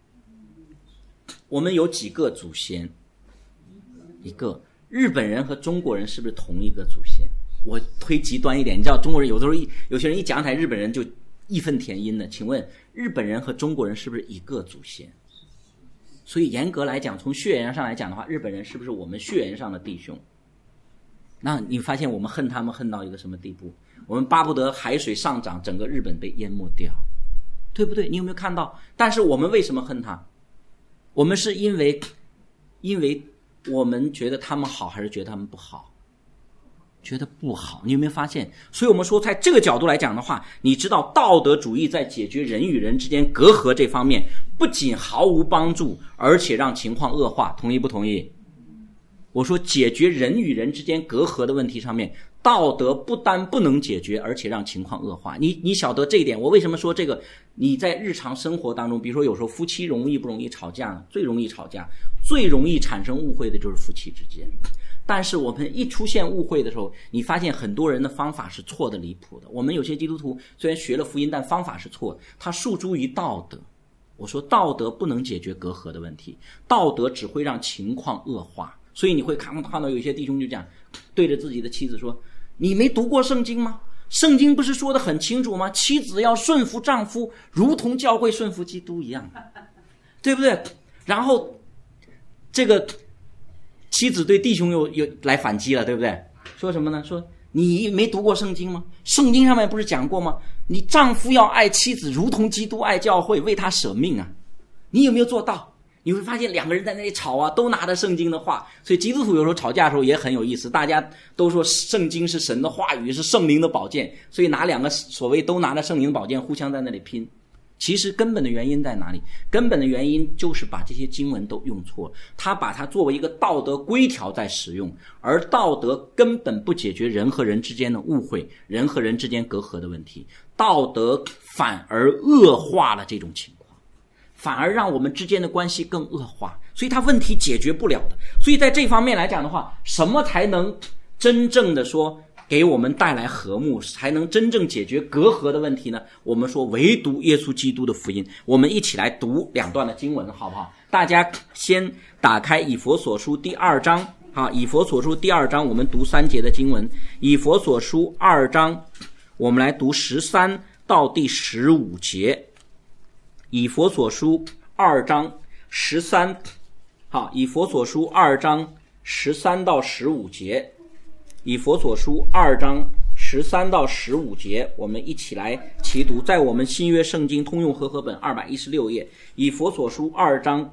S1: 我们有几个祖先？一个。日本人和中国人是不是同一个祖先？我推极端一点，你知道中国人有的时候有些人一讲起来日本人就义愤填膺的，请问日本人和中国人是不是一个祖先？所以严格来讲，从血缘上来讲的话，日本人是不是我们血缘上的弟兄？那你发现我们恨他们恨到一个什么地步？我们巴不得海水上涨，整个日本被淹没掉，对不对？你有没有看到？但是我们为什么恨他？我们是因为我们觉得他们好，还是觉得他们不好？觉得不好。你有没有发现？所以我们说在这个角度来讲的话，你知道道德主义在解决人与人之间隔阂这方面不仅毫无帮助，而且让情况恶化。同意不同意？我说解决人与人之间隔阂的问题上面，道德不单不能解决，而且让情况恶化。你晓得这一点？我为什么说这个？你在日常生活当中，比如说有时候夫妻容易不容易吵架呢？最容易吵架，最容易产生误会的就是夫妻之间。但是我们一出现误会的时候，你发现很多人的方法是错的离谱的。我们有些基督徒虽然学了福音，但方法是错的，他诉诸于道德。我说道德不能解决隔阂的问题，道德只会让情况恶化。所以你会看到有些弟兄就这样对着自己的妻子说，你没读过圣经吗？圣经不是说得很清楚吗？妻子要顺服丈夫，如同教会顺服基督一样，对不对？然后这个妻子对弟兄又来反击了，对不对？说什么呢？说你没读过圣经吗？圣经上面不是讲过吗？你丈夫要爱妻子如同基督爱教会，为他舍命啊，你有没有做到？你会发现两个人在那里吵啊，都拿着圣经的话。所以基督徒有时候吵架的时候也很有意思，大家都说圣经是神的话语，是圣灵的宝剑，所以拿两个所谓都拿着圣灵的宝剑互相在那里拼。其实根本的原因在哪里？根本的原因就是把这些经文都用错了，他把它作为一个道德规条在使用，而道德根本不解决人和人之间的误会，人和人之间隔阂的问题，道德反而恶化了这种情况，反而让我们之间的关系更恶化，所以它问题解决不了的。所以在这方面来讲的话，什么才能真正的说给我们带来和睦，才能真正解决隔阂的问题呢？我们说唯独耶稣基督的福音。我们一起来读两段的经文好不好？大家先打开以弗所书第2章，好，以弗所书第2章，我们读3节的经文。以弗所书2章，我们来读13到第15节。以弗所书2章13，好，以弗所书2章13到15节。以弗所书2章13到15节，我们一起来齐读，在我们新约圣经通用和合本216页，以弗所书2章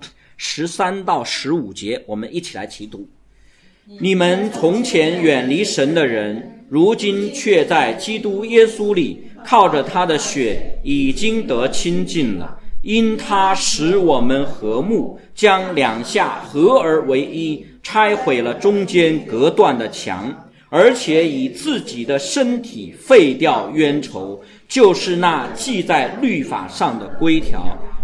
S1: 13到15节，我们一起来齐读。你们从前远离神的人，如今却在基督耶稣里靠着他的血已经得亲近了，因他使我们和睦，将两下合而为一，拆毁了中间隔断的墙，而且以自己的身体废掉冤仇，就是那记在律法上的规条，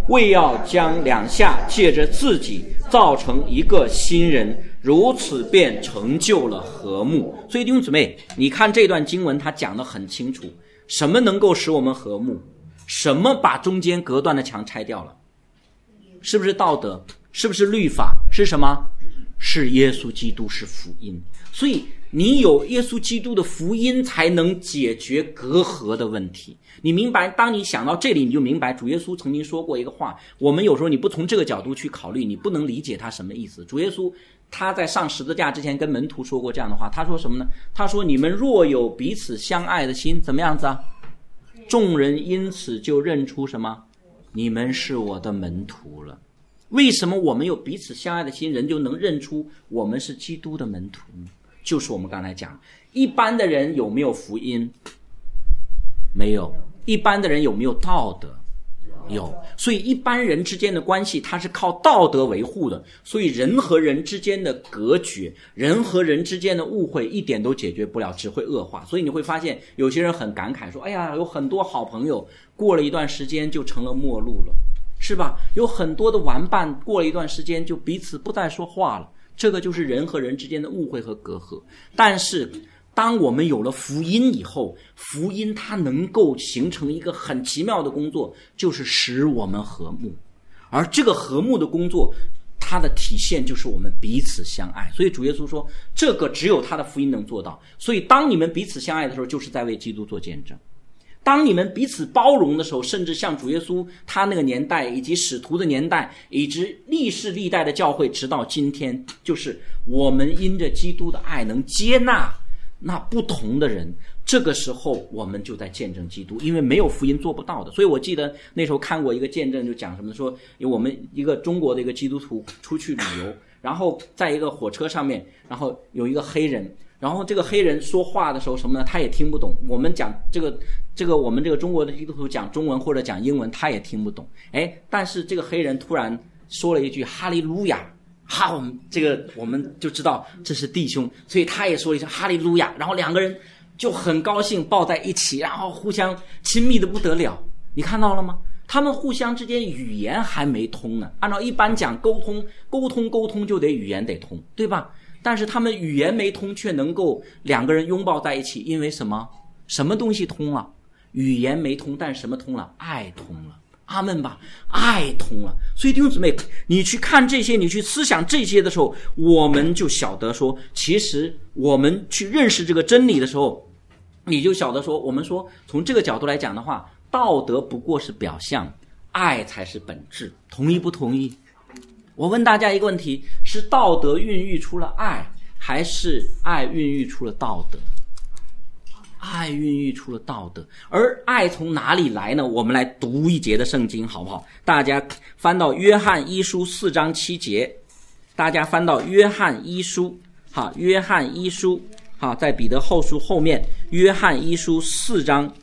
S1: 为要将两下借着自己造成一个新人，如此便成就了和睦。所以弟兄姊妹，你看这段经文它讲得很清楚，什么能够使我们和睦？什么把中间隔断的墙拆掉了？是不是道德？是不是律法？是什么？是耶稣基督，是福音。所以你有耶稣基督的福音才能解决隔阂的问题。你明白，当你想到这里，你就明白主耶稣曾经说过一个话，我们有时候你不从这个角度去考虑，你不能理解他什么意思。主耶稣他在上十字架之前跟门徒说过这样的话，他说什么呢？他说你们若有彼此相爱的心，怎么样子啊？众人因此就认出什么？你们是我的门徒了。为什么我们有彼此相爱的心，人就能认出我们是基督的门徒呢？就是我们刚才讲，一般的人有没有福音？没有。一般的人有没有道德？有。所以一般人之间的关系它是靠道德维护的，所以人和人之间的隔绝，人和人之间的误会一点都解决不了，只会恶化。所以你会发现有些人很感慨说，哎呀，有很多好朋友过了一段时间就成了陌路了，是吧？有很多的玩伴过了一段时间就彼此不再说话了，这个就是人和人之间的误会和隔阂。但是当我们有了福音以后，福音它能够形成一个很奇妙的工作，就是使我们和睦。而这个和睦的工作，它的体现就是我们彼此相爱。所以主耶稣说，这个只有他的福音能做到。所以当你们彼此相爱的时候，就是在为基督做见证。当你们彼此包容的时候，甚至像主耶稣他那个年代，以及使徒的年代，以及历世历代的教会，直到今天，就是我们因着基督的爱能接纳那不同的人，这个时候我们就在见证基督，因为没有福音做不到的。所以我记得那时候看过一个见证，就讲什么，说我们一个中国的一个基督徒出去旅游，然后在一个火车上面，然后有一个黑人，然后这个黑人说话的时候什么呢，他也听不懂。我们讲这个我们这个中国的基督徒讲中文或者讲英文，他也听不懂。但是这个黑人突然说了一句哈利路亚，我们就知道这是弟兄，所以他也说了一声哈利路亚，然后两个人就很高兴抱在一起，然后互相亲密的不得了。你看到了吗？他们互相之间语言还没通呢，按照一般讲沟通就得语言得通，对吧？但是他们语言没通，却能够两个人拥抱在一起，因为什么？什么东西通了？语言没通，但什么通了？爱通了。阿们吧，爱通了。所以弟兄姊妹，你去看这些，你去思想这些的时候，我们就晓得说，其实我们去认识这个真理的时候，你就晓得说，我们说从这个角度来讲的话，道德不过是表象，爱才是本质。同意不同意？我问大家一个问题，是道德孕育出了爱，还是爱孕育出了道德？爱孕育出了道德。而爱从哪里来呢？我们来读一节的圣经好不好？大家翻到约翰一书4章7节，大家翻到约翰一书，约翰一书，在彼得后书后面，约翰一书4章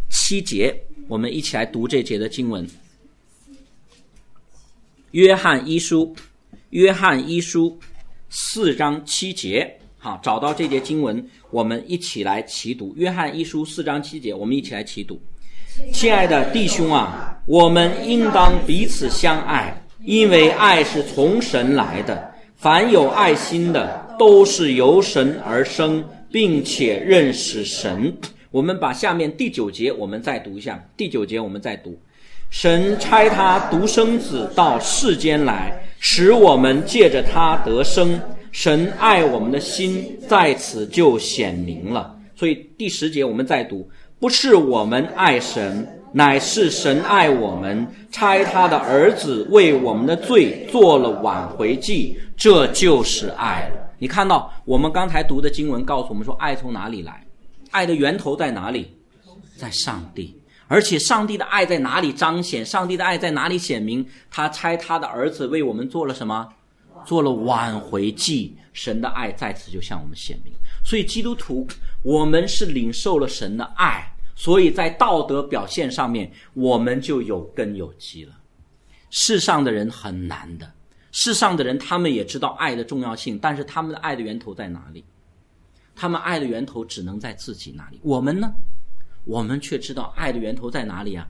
S1: 7节，我们一起来读这节的经文。约翰一书4章7节，好，找到这节经文，我们一起来齐读。约翰一书4章7节，我们一起来齐读。亲爱的弟兄啊，我们应当彼此相爱，因为爱是从神来的。凡有爱心的，都是由神而生，并且认识神。我们把下面第9节我们再读一下。第9节我们再读。神差他独生子到世间来，使我们借着他得生。神爱我们的心在此就显明了。所以第10节我们再读，不是我们爱神，乃是神爱我们，差他的儿子为我们的罪做了挽回祭，这就是爱了。你看到我们刚才读的经文告诉我们说，爱从哪里来？爱的源头在哪里？在上帝。而且上帝的爱在哪里彰显？上帝的爱在哪里显明？他差他的儿子为我们做了什么？做了挽回祭。神的爱在此就向我们显明。所以基督徒，我们是领受了神的爱，所以在道德表现上面我们就有根有基了。世上的人很难的，世上的人他们也知道爱的重要性，但是他们的爱的源头在哪里？他们爱的源头只能在自己那里。我们呢？我们却知道爱的源头在哪里啊？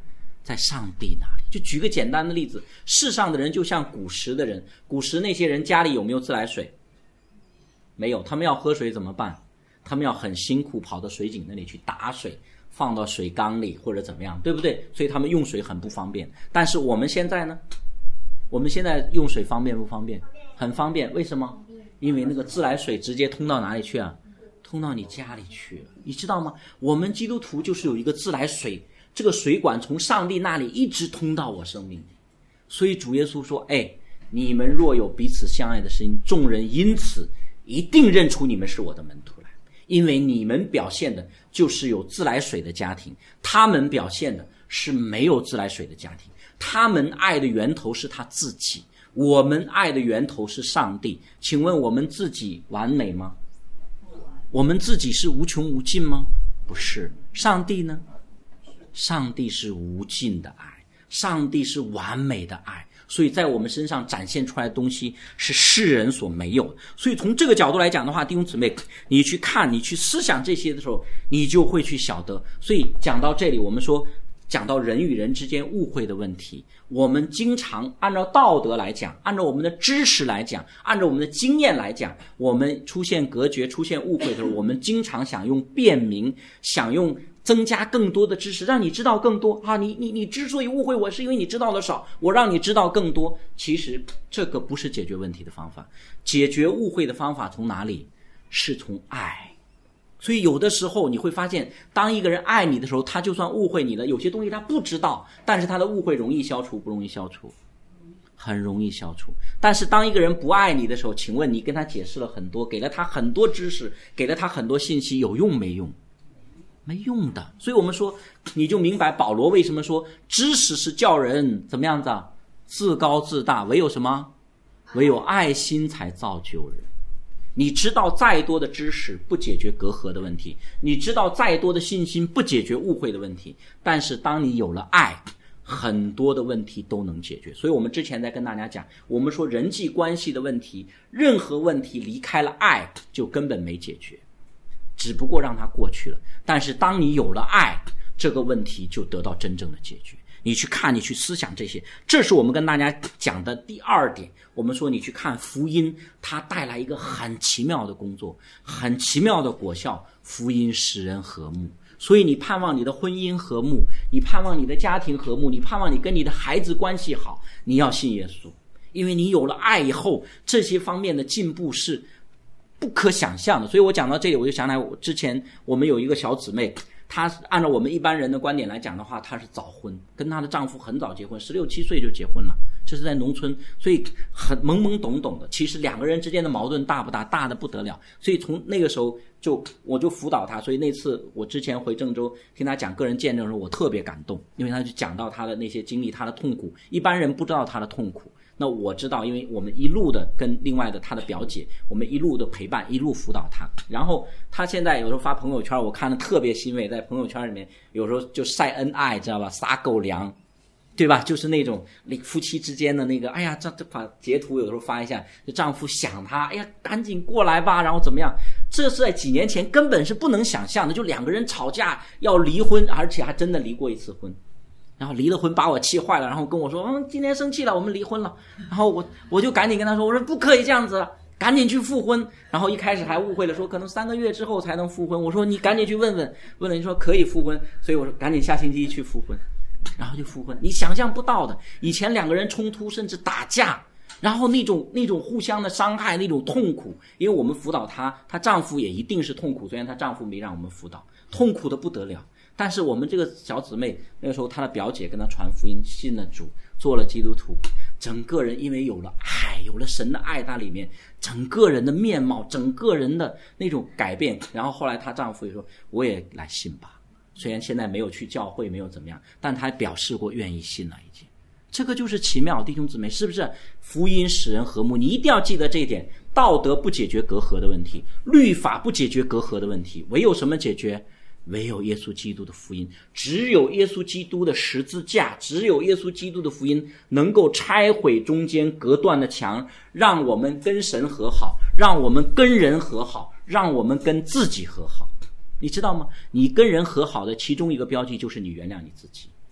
S1: 在上帝那里。就举个简单的例子，世上的人就像古时的人，古时那些人家里有没有自来水？没有，他们要喝水怎么办？他们要很辛苦跑到水井那里去打水，放到水缸里或者怎么样，对不对？所以他们用水很不方便。但是我们现在呢？我们现在用水方便不方便？很方便。为什么？因为那个自来水直接通到哪里去啊？通到你家里去了。你知道吗？我们基督徒就是有一个自来水，这个水管从上帝那里一直通到我生命里。所以主耶稣说，你们若有彼此相爱的心，众人因此一定认出你们是我的门徒来。因为你们表现的就是有自来水的家庭，他们表现的是没有自来水的家庭。他们爱的源头是他自己，我们爱的源头是上帝。请问我们自己完美吗？我们自己是无穷无尽吗？不是。上帝呢？上帝是无尽的爱，上帝是完美的爱，所以在我们身上展现出来的东西是世人所没有的。所以从这个角度来讲的话，弟兄姊妹，你去看，你去思想这些的时候，你就会去晓得。所以讲到这里，我们说讲到人与人之间误会的问题，我们经常按照道德来讲，按照我们的知识来讲，按照我们的经验来讲，我们出现隔绝出现误会的时候，我们经常想用辩明，想用增加更多的知识，让你知道更多啊！你之所以误会我，是因为你知道的少，我让你知道更多。其实这个不是解决问题的方法，解决误会的方法从哪里？是从爱。所以有的时候你会发现，当一个人爱你的时候，他就算误会你了，有些东西他不知道，但是他的误会容易消除不容易消除？很容易消除。但是当一个人不爱你的时候，请问你跟他解释了很多，给了他很多知识，给了他很多信息，有用没用？没用的。所以我们说，你就明白保罗为什么说知识是叫人怎么样子啊？自高自大，唯有什么？唯有爱心才造就人。你知道再多的知识不解决隔阂的问题，你知道再多的信心不解决误会的问题，但是当你有了爱，很多的问题都能解决。所以我们之前在跟大家讲，我们说人际关系的问题，任何问题离开了爱就根本没解决，只不过让它过去了。但是当你有了爱，这个问题就得到真正的解决。你去看，你去思想这些，这是我们跟大家讲的第二点。我们说你去看福音，它带来一个很奇妙的工作，很奇妙的果效。福音使人和睦，所以你盼望你的婚姻和睦，你盼望你的家庭和睦，你盼望你跟你的孩子关系好，你要信耶稣。因为你有了爱以后，这些方面的进步是不可想象的。所以我讲到这里，我就想来之前我们有一个小姊妹，她按照我们一般人的观点来讲的话，她是早婚，跟她的丈夫很早结婚，16、17岁就结婚了，这是在农村，所以很懵懵懂懂的。其实两个人之间的矛盾大不大？大的不得了。所以从那个时候我就辅导她。所以那次我之前回郑州听她讲个人见证的时候，我特别感动，因为她就讲到她的那些经历，她的痛苦，一般人不知道她的痛苦。那我知道，因为我们一路的跟另外的她的表姐，我们一路的陪伴，一路辅导她。然后她现在有时候发朋友圈，我看得特别欣慰，在朋友圈里面有时候就晒恩爱，知道吧？撒狗粮，对吧？就是那种夫妻之间的那个，哎呀，这把截图有时候发一下，就丈夫想她，哎呀，赶紧过来吧，然后怎么样？这是在几年前根本是不能想象的，就两个人吵架要离婚，而且还真的离过一次婚。然后离了婚把我气坏了，然后跟我说今天生气了，我们离婚了。然后我就赶紧跟他说，我说不可以这样子，赶紧去复婚。然后一开始还误会了，说可能3个月之后才能复婚。我说你赶紧去问问，问了你说可以复婚，所以我说赶紧下星期去复婚，然后就复婚。你想象不到的，以前两个人冲突甚至打架，然后那种互相的伤害，那种痛苦，因为我们辅导她丈夫也一定是痛苦，虽然她丈夫没让我们辅导，痛苦的不得了。但是我们这个小姊妹那个时候，她的表姐跟她传福音，信了主，做了基督徒，整个人因为有了爱，有了神的爱在里面，整个人的面貌，整个人的那种改变。然后后来她丈夫也说我也来信吧，虽然现在没有去教会，没有怎么样，但她表示过愿意信了已经。这个就是奇妙，弟兄姊妹，是不是？福音使人和睦，你一定要记得这一点。道德不解决隔阂的问题，律法不解决隔阂的问题，唯有什么解决？唯有耶稣基督的福音。只有耶稣基督的十字架，只有耶稣基督的福音能够拆毁中间隔断的墙，让我们跟神和好，让我们跟人和好，让我们跟自己和好。你知道吗？你跟人和好的其中一个标记就是你原谅你自己。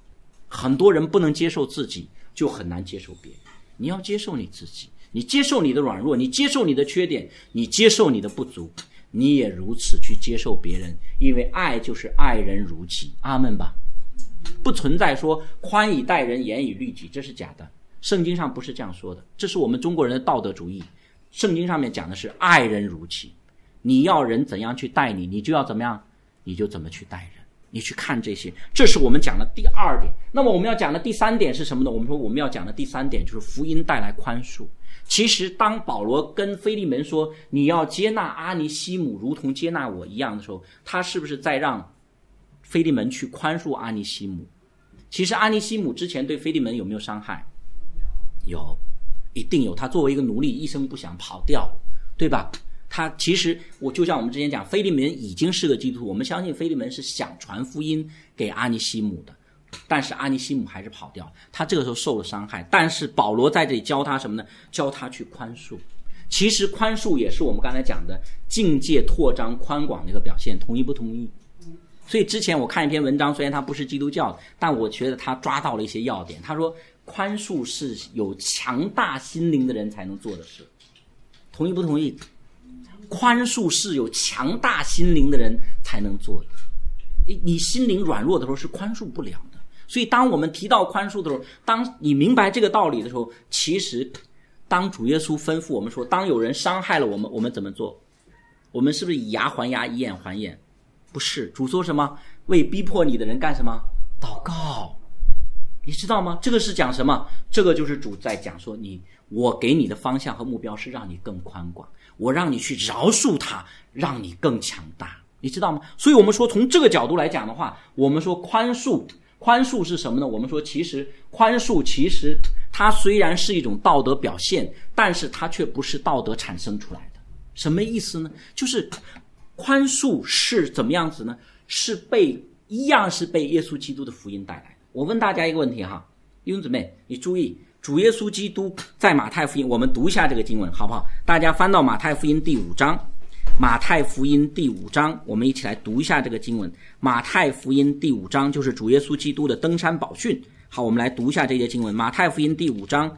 S1: 很多人不能接受自己，就很难接受别人。你要接受你自己，你接受你的软弱，你接受你的缺点，你接受你的不足，你也如此去接受别人，因为爱就是爱人如己。阿们吧。不存在说宽以待人，严以律己，这是假的。圣经上不是这样说的，这是我们中国人的道德主义。圣经上面讲的是爱人如己，你要人怎样去待你，你就要怎么样，你就怎么去待人。你去看这些，这是我们讲的第二点。那么我们要讲的第三点是什么呢？我们说我们要讲的第三点就是福音带来宽恕。其实当保罗跟腓利门说你要接纳阿尼西姆如同接纳我一样的时候，他是不是在让腓利门去宽恕阿尼西姆？其实阿尼西姆之前对腓利门有没有伤害？有，一定有。他作为一个奴隶一声不响跑掉，对吧？他其实就像我们之前讲，腓利门已经是个基督徒，我们相信腓利门是想传福音给阿尼西姆的，但是阿尼西姆还是跑掉，他这个时候受了伤害。但是保罗在这里教他什么呢？教他去宽恕。其实宽恕也是我们刚才讲的境界拓张宽广的一个表现，同意不同意？所以之前我看一篇文章，虽然它不是基督教，但我觉得他抓到了一些要点。他说宽恕是有强大心灵的人才能做的事，同意不同意？宽恕是有强大心灵的人才能做的，你心灵软弱的时候是宽恕不了的。所以当我们提到宽恕的时候，当你明白这个道理的时候，其实当主耶稣吩咐我们说，当有人伤害了我们，我们怎么做？我们是不是以牙还牙，以眼还眼？不是，主说什么？为逼迫你的人干什么？祷告。你知道吗？这个是讲什么？这个就是主在讲说，我给你的方向和目标是让你更宽广，我让你去饶恕他，让你更强大，你知道吗？所以我们说从这个角度来讲的话，我们说宽恕是什么呢？我们说其实宽恕它虽然是一种道德表现，但是它却不是道德产生出来的。什么意思呢？就是宽恕是怎么样子呢？一样是被耶稣基督的福音带来的。我问大家一个问题哈，弟兄姊妹，你注意，主耶稣基督在马太福音，我们读一下这个经文好不好？大家翻到马太福音第5章，马太福音第5章，我们一起来读一下这个经文。马太福音第5章就是主耶稣基督的登山宝训。好，我们来读一下这些经文。马太福音第5章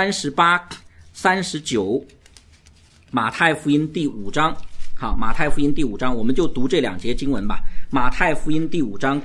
S1: 38、39，马太福音第5章。好，马太福音第5章，我们就读这2节经文吧。马太福音第5章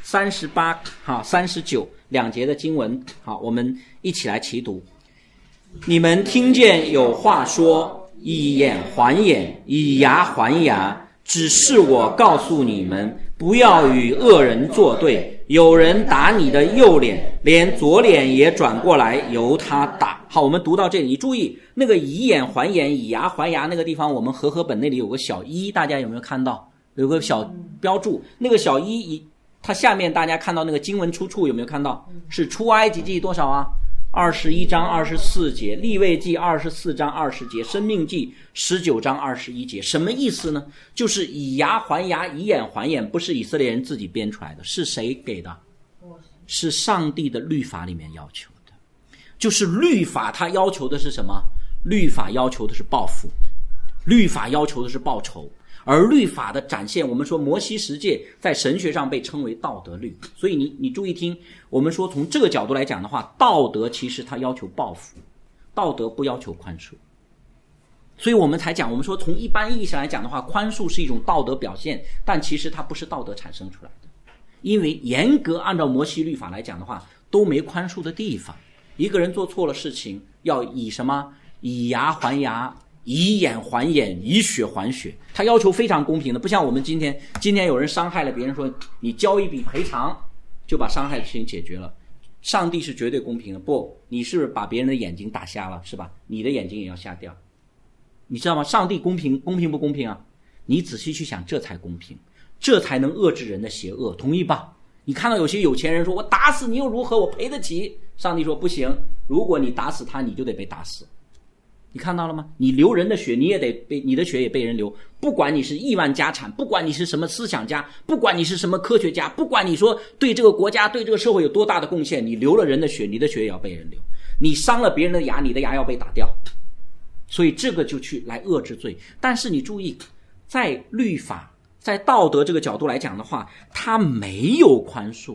S1: 38、392节的经文。好，我们一起来齐读。你们听见有话说，以眼还眼，以牙还牙，只是我告诉你们，不要与恶人作对。有人打你的右脸，连左脸也转过来由他打。好，我们读到这里，你注意那个以眼还眼，以牙还牙那个地方，我们和合本那里有个小一，大家有没有看到？有个小标注，那个小一它下面大家看到那个经文出处有没有看到？是出埃及记多少啊？21章24节，利未记24章20节，申命记19章21节。什么意思呢？就是以牙还牙，以眼还眼，不是以色列人自己编出来的，是谁给的？是上帝的律法里面要求的。就是律法它要求的是什么？律法要求的是报复，律法要求的是报仇。而律法的展现，我们说摩西十诫在神学上被称为道德律。所以你注意听，我们说从这个角度来讲的话，道德其实它要求报复，道德不要求宽恕。所以我们才讲，我们说从一般意义上来讲的话，宽恕是一种道德表现，但其实它不是道德产生出来的。因为严格按照摩西律法来讲的话，都没宽恕的地方。一个人做错了事情，要以什么？以牙还牙，以眼还眼，以血还血。他要求非常公平的，不像我们今天有人伤害了别人，说你交一笔赔偿就把伤害的事情解决了。上帝是绝对公平的，不，你是不是把别人的眼睛打瞎了，是吧？你的眼睛也要瞎掉。你知道吗？上帝公平不公平啊？你仔细去想，这才公平，这才能遏制人的邪恶，同意吧？你看到有些有钱人说，我打死你又如何，我赔得起。上帝说不行，如果你打死他，你就得被打死。你看到了吗？你流人的血，你的血也被人流。不管你是亿万家产，不管你是什么思想家，不管你是什么科学家，不管你说对这个国家对这个社会有多大的贡献，你流了人的血，你的血也要被人流。你伤了别人的牙，你的牙要被打掉。所以这个就去来遏制罪。但是你注意，在律法在道德这个角度来讲的话，它没有宽恕。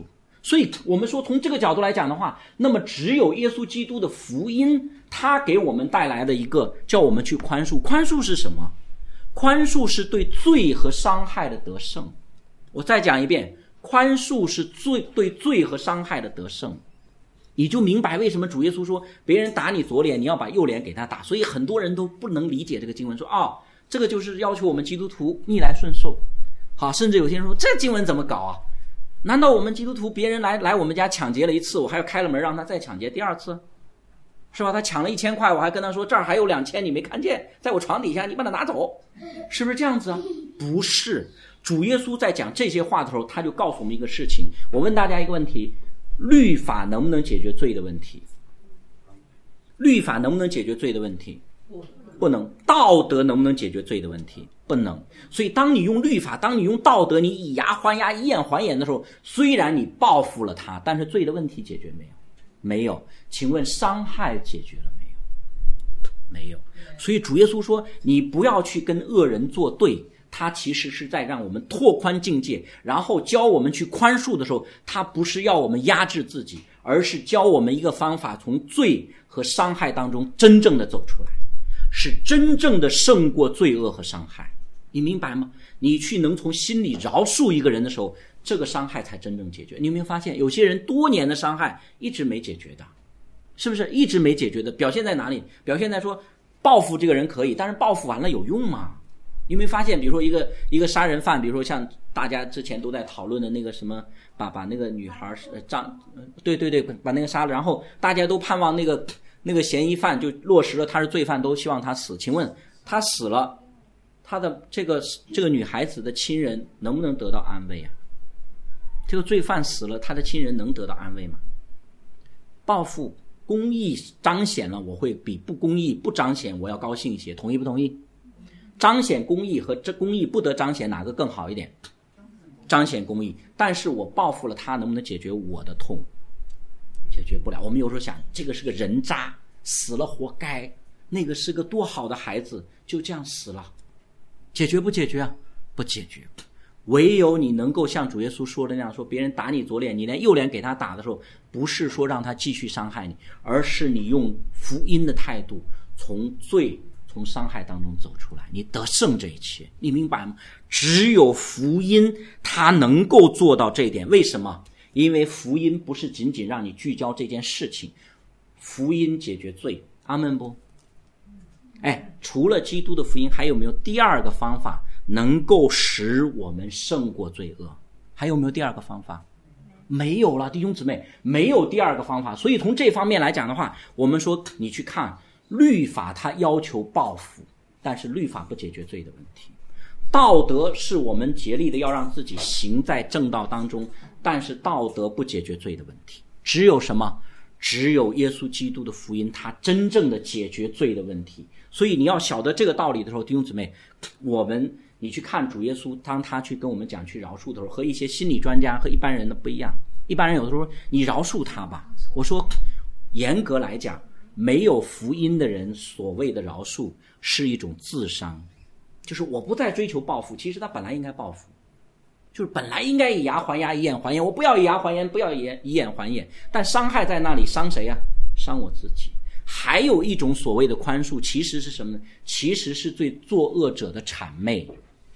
S1: 所以我们说从这个角度来讲的话，那么只有耶稣基督的福音，他给我们带来的一个叫我们去宽恕。宽恕是什么？宽恕是对罪和伤害的得胜。我再讲一遍，宽恕是对罪和伤害的得胜。你就明白为什么主耶稣说别人打你左脸，你要把右脸给他打。所以很多人都不能理解这个经文，说这个就是要求我们基督徒逆来顺受。好，甚至有些人说这经文怎么搞啊？难道我们基督徒别人来我们家抢劫了一次，我还要开了门让他再抢劫第二次？是吧？他抢了1000块，我还跟他说这儿还有2000你没看见，在我床底下，你把它拿走，是不是这样子啊？不是。主耶稣在讲这些话的时候，他就告诉我们一个事情。我问大家一个问题，律法能不能解决罪的问题？律法能不能解决罪的问题？不能。道德能不能解决罪的问题？不能。所以当你用律法，当你用道德，你以牙还牙以眼还眼的时候，虽然你报复了他，但是罪的问题解决没有？没有。请问伤害解决了没有？没有。所以主耶稣说你不要去跟恶人作对，他其实是在让我们拓宽境界，然后教我们去宽恕的时候，他不是要我们压制自己，而是教我们一个方法，从罪和伤害当中真正的走出来，是真正的胜过罪恶和伤害。你明白吗？你去能从心里饶恕一个人的时候，这个伤害才真正解决。你有没有发现有些人多年的伤害一直没解决的？是不是一直没解决的？表现在哪里？表现在说报复这个人可以，但是报复完了有用吗？你有没有发现，比如说一个杀人犯，比如说像大家之前都在讨论的那个什么，把那个女孩对，把那个杀了，然后大家都盼望那个嫌疑犯就落实了他是罪犯，都希望他死。请问他死了，他的这个女孩子的亲人能不能得到安慰啊？这个罪犯死了，他的亲人能得到安慰吗？报复公义彰显了，我会比不公义不彰显我要高兴一些，同意不同意？彰显公义和这公义不得彰显哪个更好一点？彰显公义。但是我报复了他，能不能解决我的痛？解决不了。我们有时候想，这个是个人渣，死了活该，那个是个多好的孩子，就这样死了，解决不解决啊？不解决。唯有你能够像主耶稣说的那样，说别人打你左脸，你连右脸给他打的时候，不是说让他继续伤害你，而是你用福音的态度，从罪从伤害当中走出来，你得胜这一切。你明白吗？只有福音它能够做到这一点。为什么？因为福音不是仅仅让你聚焦这件事情，福音解决罪。阿们不？除了基督的福音，还有没有第二个方法能够使我们胜过罪恶？还有没有第二个方法？没有了，弟兄姊妹，没有第二个方法。所以从这方面来讲的话，我们说你去看律法，它要求报复，但是律法不解决罪的问题。道德是我们竭力的要让自己行在正道当中，但是道德不解决罪的问题。只有什么？只有耶稣基督的福音，它真正的解决罪的问题。所以你要晓得这个道理的时候，弟兄姊妹，你去看主耶稣，当他去跟我们讲去饶恕的时候，和一些心理专家和一般人的不一样。一般人有的时候你饶恕他吧，我说严格来讲，没有福音的人所谓的饶恕是一种自伤，就是我不再追求报复，其实他本来应该报复，就是本来应该以牙还牙以眼还眼，我不要以牙还眼，不要以眼还眼，但伤害在那里，伤谁啊？伤我自己。还有一种所谓的宽恕，其实是什么呢？其实是对作恶者的谄媚，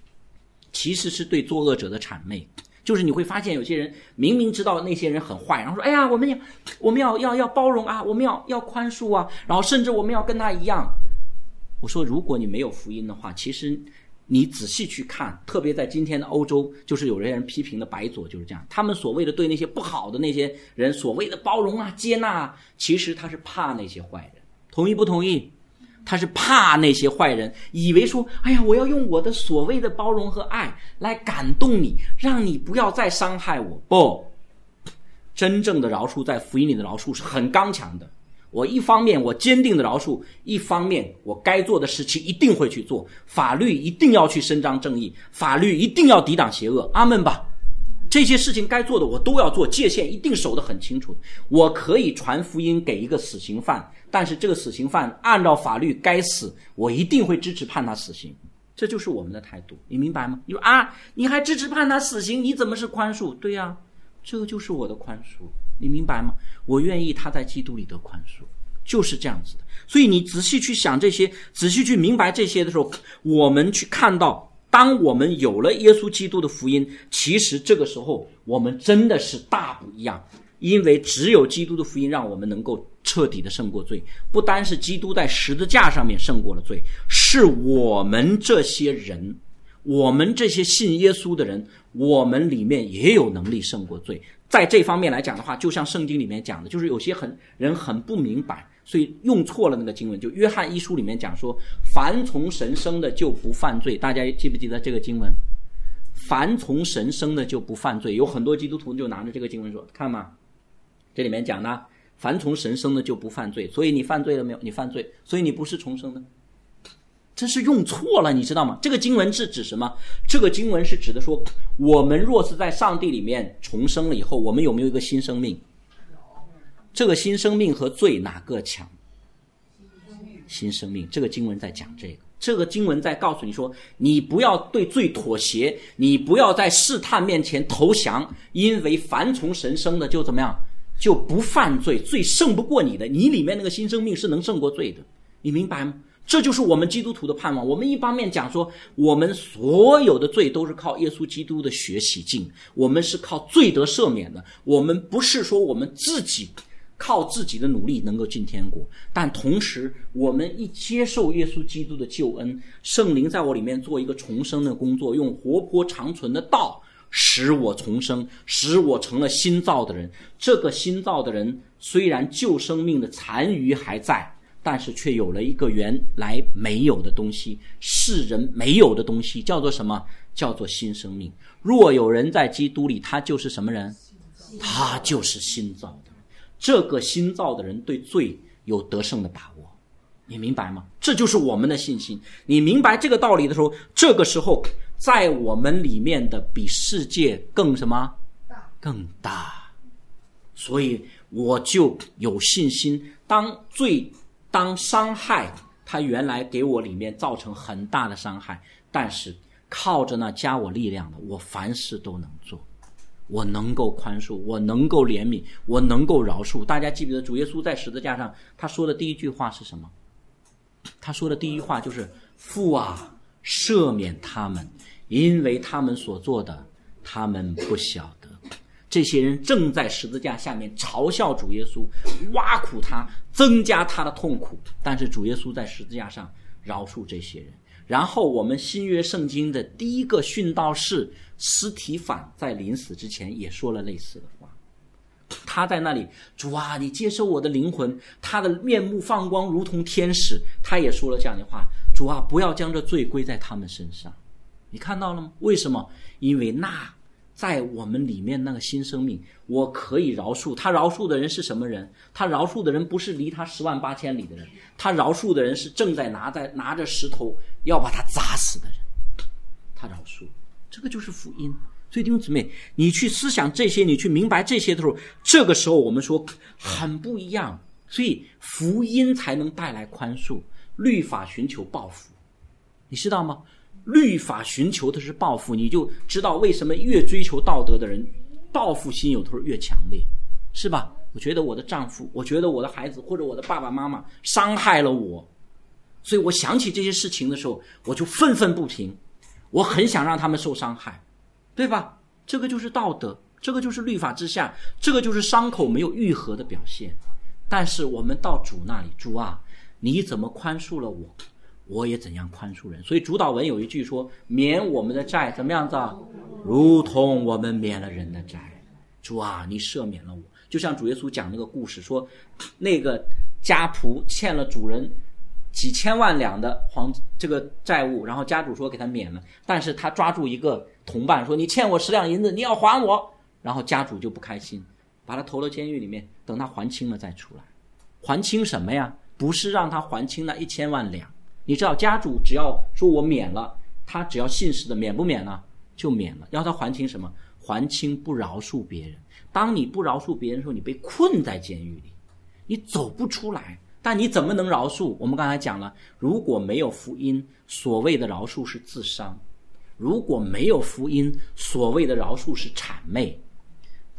S1: 就是你会发现有些人明明知道那些人很坏，然后说哎呀我们要包容啊，我们要宽恕啊，然后甚至我们要跟他一样。我说如果你没有福音的话，其实你仔细去看，特别在今天的欧洲，就是有人批评的白左就是这样，他们所谓的对那些不好的那些人所谓的包容啊接纳啊，其实他是怕那些坏人。同意不同意？他是怕那些坏人，以为说哎呀我要用我的所谓的包容和爱来感动你，让你不要再伤害我。不，真正的饶恕在福音里的饶恕是很刚强的。我一方面我坚定的饶恕，一方面我该做的事情一定会去做，法律一定要去伸张正义，法律一定要抵挡邪恶。阿们吧。这些事情该做的我都要做，界限一定守得很清楚。我可以传福音给一个死刑犯，但是这个死刑犯按照法律该死，我一定会支持判他死刑。这就是我们的态度，你明白吗？你说啊，你还支持判他死刑，你怎么是宽恕？对啊， 这个就是我的宽恕，你明白吗？我愿意他在基督里得宽恕，就是这样子的。所以你仔细去想这些，仔细去明白这些的时候，我们去看到，当我们有了耶稣基督的福音，其实这个时候我们真的是大不一样。因为只有基督的福音让我们能够彻底的胜过罪，不单是基督在十字架上面胜过了罪，是我们这些人，我们这些信耶稣的人，我们里面也有能力胜过罪。在这方面来讲的话，就像圣经里面讲的，就是有些人很不明白，所以用错了那个经文。就约翰一书里面讲说，凡从神生的就不犯罪，大家记不记得这个经文？凡从神生的就不犯罪。有很多基督徒就拿着这个经文说，看嘛，这里面讲呢，凡从神生的就不犯罪，所以你犯罪了没有？你犯罪，所以你不是重生的。这是用错了，你知道吗？这个经文是指什么？这个经文是指的说，我们若是在上帝里面重生了以后，我们有没有一个新生命？这个新生命和罪哪个强？新生命。这个经文在讲这个。这个经文在告诉你说，你不要对罪妥协，你不要在试探面前投降，因为凡从神生的就怎么样？就不犯罪，罪胜不过你的，你里面那个新生命是能胜过罪的，你明白吗？这就是我们基督徒的盼望。我们一方面讲说，我们所有的罪都是靠耶稣基督的血洗净，我们是靠罪得赦免的，我们不是说我们自己靠自己的努力能够进天国，但同时我们一接受耶稣基督的救恩，圣灵在我里面做一个重生的工作，用活泼长存的道使我重生，使我成了新造的人。这个新造的人虽然旧生命的残余还在，但是却有了一个原来没有的东西，世人没有的东西，叫做什么？叫做新生命。若有人在基督里，他就是什么人？他就是新造的人。这个新造的人对罪有得胜的把握，你明白吗？这就是我们的信心。你明白这个道理的时候，这个时候在我们里面的比世界更什么？更大。所以我就有信心，当伤害他原来给我里面造成很大的伤害，但是靠着那加我力量的，我凡事都能做。我能够宽恕，我能够怜悯，我能够饶恕。大家记不记得主耶稣在十字架上他说的第一句话是什么？他说的第一句话就是父啊，赦免他们，因为他们所做的他们不晓得。这些人正在十字架下面嘲笑主耶稣，挖苦他，增加他的痛苦，但是主耶稣在十字架上饶恕这些人。然后我们新约圣经的第一个殉道士司提反在临死之前也说了类似的话，他在那里，主啊，你接受我的灵魂，他的面目放光如同天使，他也说了这样的话，主啊，不要将这罪归在他们身上。你看到了吗？为什么？因为那在我们里面那个新生命，我可以饶恕他。饶恕的人是什么人？他饶恕的人不是离他108000里的人，他饶恕的人是正在拿着石头要把他砸死的人，他饶恕。这个就是福音。所以弟兄姊妹，你去思想这些，你去明白这些的时候，这个时候我们说很不一样。所以福音才能带来宽恕，律法寻求报复，你知道吗？律法寻求的是报复，你就知道为什么越追求道德的人报复心有时候越强烈，是吧？我觉得我的丈夫，我觉得我的孩子或者我的爸爸妈妈伤害了我，所以我想起这些事情的时候我就愤愤不平，我很想让他们受伤害，对吧？这个就是道德，这个就是律法之下，这个就是伤口没有愈合的表现。但是我们到主那里，主啊，你怎么宽恕了我，我也怎样宽恕人。所以主祷文有一句说，免我们的债怎么样子啊？如同我们免了人的债。主啊，你赦免了我。就像主耶稣讲那个故事，说那个家仆欠了主人几千万两的这个债务，然后家主说给他免了，但是他抓住一个同伴说，你欠我10两银子，你要还我。然后家主就不开心，把他投到监狱里面，等他还清了再出来。还清什么呀？不是让他还清那1000万两。你知道家主只要说我免了，他只要信实的，免不免呢？就免了。要他还清什么？还清不饶恕别人。当你不饶恕别人的时候，你被困在监狱里，你走不出来。但你怎么能饶恕？我们刚才讲了，如果没有福音，所谓的饶恕是自伤；如果没有福音，所谓的饶恕是谄媚。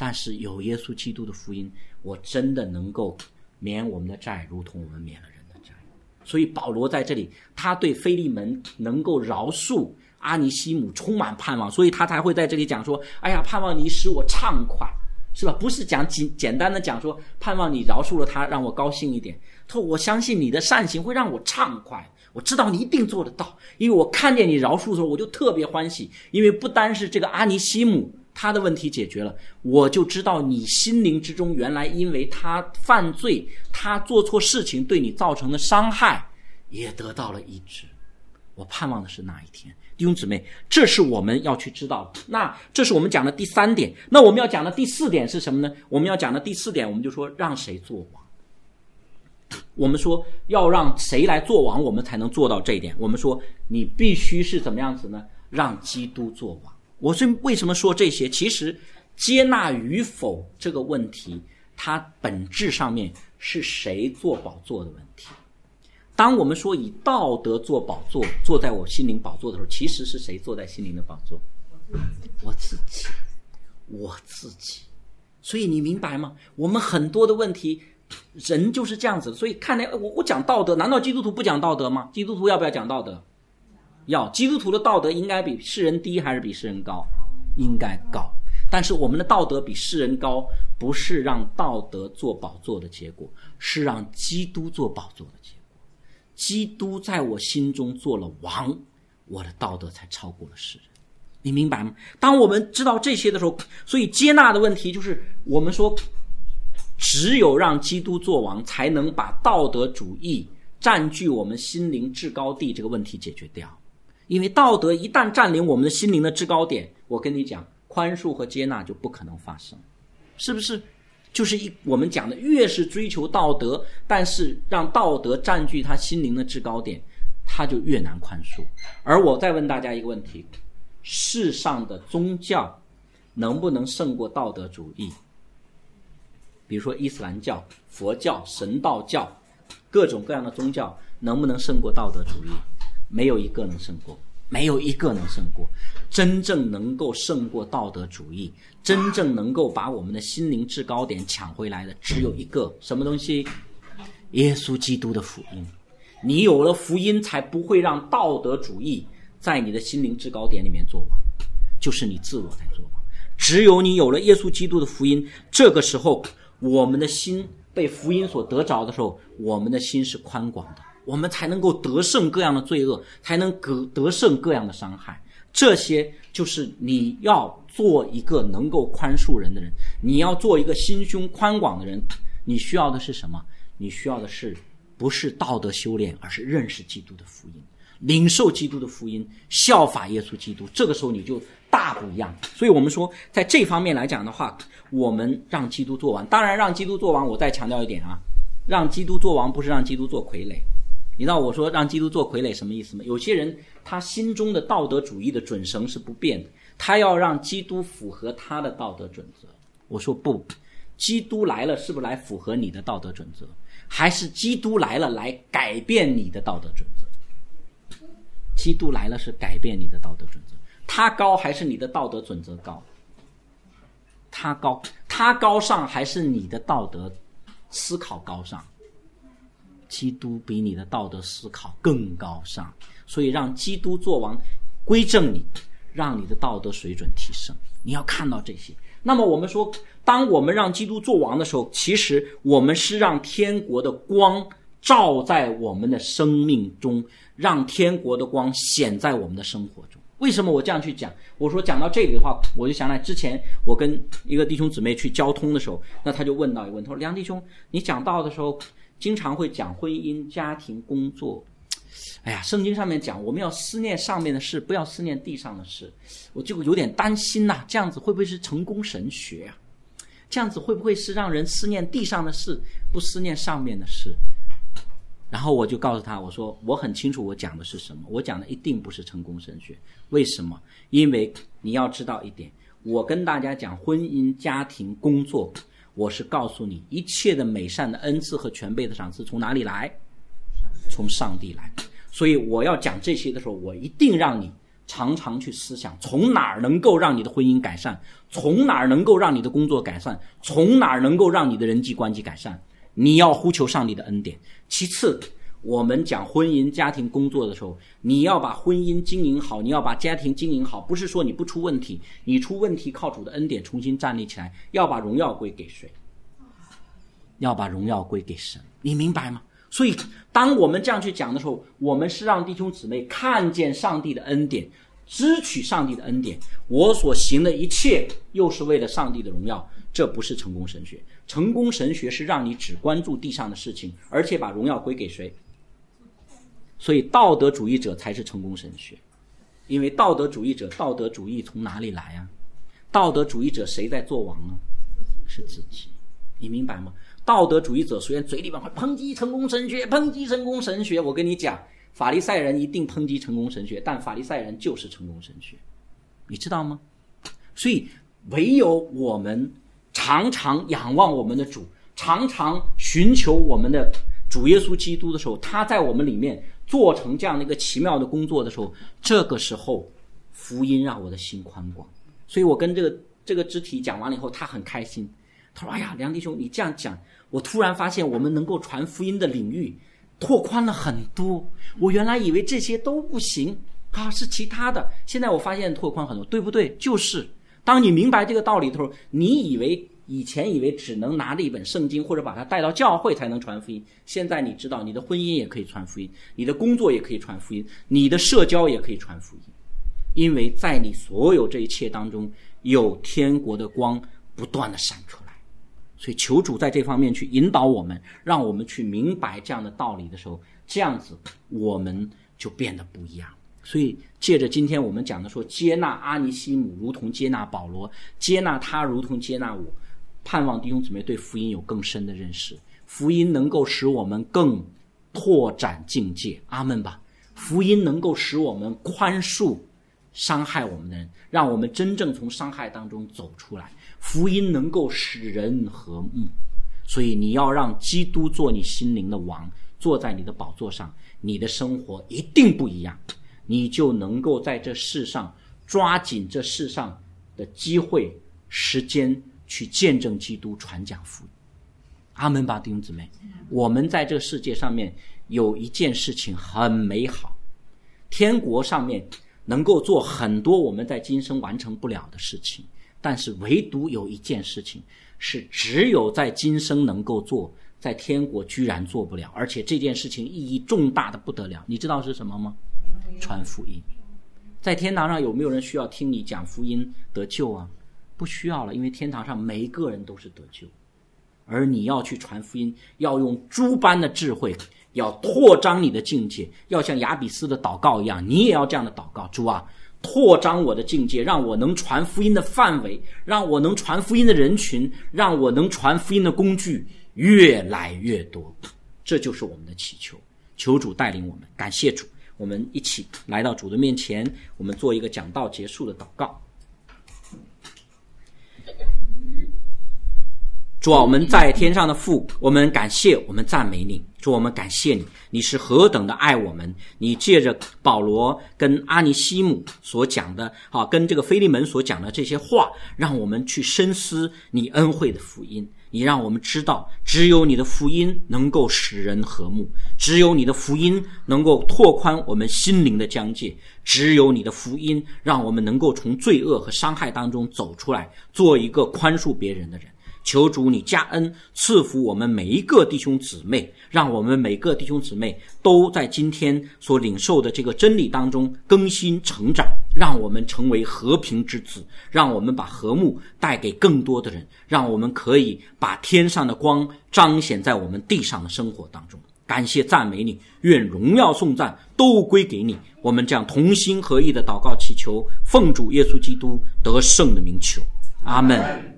S1: 但是有耶稣基督的福音，我真的能够免我们的债，如同我们免了人的债。所以保罗在这里，他对腓利门能够饶恕阿尼西姆充满盼望，所以他才会在这里讲说，哎呀，盼望你使我畅快，是吧？不是讲简单的讲说盼望你饶恕了他让我高兴一点，他说我相信你的善行会让我畅快，我知道你一定做得到，因为我看见你饶恕的时候我就特别欢喜，因为不单是这个阿尼西姆他的问题解决了，我就知道你心灵之中原来因为他犯罪，他做错事情对你造成的伤害也得到了医治。我盼望的是那一天。弟兄姊妹，这是我们要去知道的。那这是我们讲的第3点。那我们要讲的第4点是什么呢？我们要讲的第4点，我们就说让谁做王。我们说要让谁来做王，我们才能做到这一点。我们说你必须是怎么样子呢？让基督做王。我是为什么说这些？其实接纳与否这个问题，它本质上面是谁做宝座的问题。当我们说以道德做宝座，坐在我心灵宝座的时候，其实是谁坐在心灵的宝座？我自己。所以你明白吗？我们很多的问题人就是这样子。所以看来我讲道德，难道基督徒不讲道德吗？基督徒要不要讲道德？要。基督徒的道德应该比世人低还是比世人高？应该高。但是我们的道德比世人高，不是让道德做宝座的结果，是让基督做宝座的结果。基督在我心中做了王，我的道德才超过了世人。你明白吗？当我们知道这些的时候，所以接纳的问题就是我们说只有让基督做王，才能把道德主义占据我们心灵制高地这个问题解决掉。因为道德一旦占领我们的心灵的制高点，我跟你讲，宽恕和接纳就不可能发生，是不是？就是我们讲的，越是追求道德，但是让道德占据他心灵的制高点，他就越难宽恕。而我再问大家一个问题，世上的宗教能不能胜过道德主义？比如说伊斯兰教、佛教、神道教，各种各样的宗教能不能胜过道德主义？没有一个能胜过，没有一个能胜过。真正能够胜过道德主义，真正能够把我们的心灵制高点抢回来的只有一个，什么东西？耶稣基督的福音。你有了福音，才不会让道德主义在你的心灵制高点里面做王，就是你自我在做王。只有你有了耶稣基督的福音，这个时候我们的心被福音所得着的时候，我们的心是宽广的，我们才能够得胜各样的罪恶，才能得胜各样的伤害。这些就是你要做一个能够宽恕人的人，你要做一个心胸宽广的人，你需要的是什么？你需要的是不是道德修炼，而是认识基督的福音，领受基督的福音，效法耶稣基督。这个时候你就大不一样。所以我们说在这方面来讲的话，我们让基督做王。当然让基督做王，我再强调一点啊，让基督做王不是让基督做傀儡。你知道我说让基督做傀儡什么意思吗？有些人他心中的道德主义的准绳是不变的，他要让基督符合他的道德准则。我说不，基督来了是不是来符合你的道德准则，还是基督来了来改变你的道德准则？基督来了是改变你的道德准则，他高还是你的道德准则高？他高，他高尚还是你的道德思考高尚？基督比你的道德思考更高尚，所以让基督做王，归正你，让你的道德水准提升。你要看到这些。那么我们说，当我们让基督做王的时候，其实我们是让天国的光照在我们的生命中，让天国的光显在我们的生活中。为什么我这样去讲？我说讲到这里的话，我就想来之前我跟一个弟兄姊妹去交通的时候，那他就问到一个问题，他说梁弟兄，你讲道的时候经常会讲婚姻、家庭、工作，哎呀，圣经上面讲我们要思念上面的事，不要思念地上的事，我就有点担心呐，这样子会不会是成功神学啊？这样子会不会是让人思念地上的事，不思念上面的事？然后我就告诉他，我说我很清楚我讲的是什么，我讲的一定不是成功神学。为什么？因为你要知道一点，我跟大家讲婚姻、家庭、工作，我是告诉你一切的美善的恩赐和全备的赏赐从哪里来？从上帝来。所以我要讲这些的时候，我一定让你常常去思想从哪儿能够让你的婚姻改善，从哪儿能够让你的工作改善，从哪儿能够让你的人际关系改善，你要呼求上帝的恩典。其次，我们讲婚姻家庭工作的时候，你要把婚姻经营好，你要把家庭经营好，不是说你不出问题，你出问题靠主的恩典重新站立起来，要把荣耀归给谁？要把荣耀归给神，你明白吗？所以当我们这样去讲的时候，我们是让弟兄姊妹看见上帝的恩典，支取上帝的恩典，我所行的一切又是为了上帝的荣耀。这不是成功神学，成功神学是让你只关注地上的事情，而且把荣耀归给谁？所以道德主义者才是成功神学。因为道德主义者，道德主义从哪里来啊？道德主义者谁在做王啊？是自己，你明白吗？道德主义者虽然嘴里边会抨击成功神学，抨击成功神学，我跟你讲，法利赛人一定抨击成功神学，但法利赛人就是成功神学，你知道吗？所以唯有我们常常仰望我们的主，常常寻求我们的主耶稣基督的时候，他在我们里面做成这样的一个奇妙的工作的时候，这个时候福音让我的心宽广。所以我跟这个肢体讲完了以后，他很开心，他说：“哎呀，梁弟兄，你这样讲，我突然发现我们能够传福音的领域拓宽了很多。我原来以为这些都不行啊，是其他的。现在我发现拓宽很多，对不对？就是当你明白这个道理的时候，你以前以为只能拿着一本圣经或者把它带到教会才能传福音，现在你知道你的婚姻也可以传福音，你的工作也可以传福音，你的社交也可以传福音，因为在你所有这一切当中，有天国的光不断的闪出来。所以求主在这方面去引导我们，让我们去明白这样的道理的时候，这样子我们就变得不一样。所以借着今天我们讲的说，接纳阿尼西姆如同接纳保罗，接纳他如同接纳我，盼望弟兄姊妹对福音有更深的认识，福音能够使我们更拓展境界，阿们吧。福音能够使我们宽恕伤害我们的人，让我们真正从伤害当中走出来。福音能够使人和睦，所以你要让基督做你心灵的王，坐在你的宝座上，你的生活一定不一样，你就能够在这世上抓紧这世上的机会时间去见证基督，传讲福音。阿们吧，弟兄姊妹，我们在这个世界上面有一件事情很美好，天国上面能够做很多我们在今生完成不了的事情，但是唯独有一件事情是只有在今生能够做，在天国居然做不了，而且这件事情意义重大的不得了。你知道是什么吗？传福音。在天堂上有没有人需要听你讲福音得救啊？不需要了，因为天堂上每一个人都是得救。而你要去传福音，要用诸般的智慧，要扩张你的境界，要像亚比斯的祷告一样，你也要这样的祷告，主啊，拓张我的境界，让我能传福音的范围，让我能传福音的人群，让我能传福音的工具越来越多。这就是我们的祈求，求主带领我们。感谢主，我们一起来到主的面前，我们做一个讲道结束的祷告。主啊，我们在天上的父，我们感谢，我们赞美你。主，我们感谢你，你是何等的爱我们。你借着保罗跟阿尼西姆所讲的跟这个腓利门所讲的这些话，让我们去深思你恩惠的福音。你让我们知道，只有你的福音能够使人和睦，只有你的福音能够拓宽我们心灵的疆界，只有你的福音让我们能够从罪恶和伤害当中走出来，做一个宽恕别人的人。求主你加恩赐福我们每一个弟兄姊妹，让我们每个弟兄姊妹都在今天所领受的这个真理当中更新成长，让我们成为和平之子，让我们把和睦带给更多的人，让我们可以把天上的光彰显在我们地上的生活当中。感谢赞美你，愿荣耀颂赞都归给你。我们这样同心合意的祷告祈求，奉主耶稣基督得胜的名求，阿们。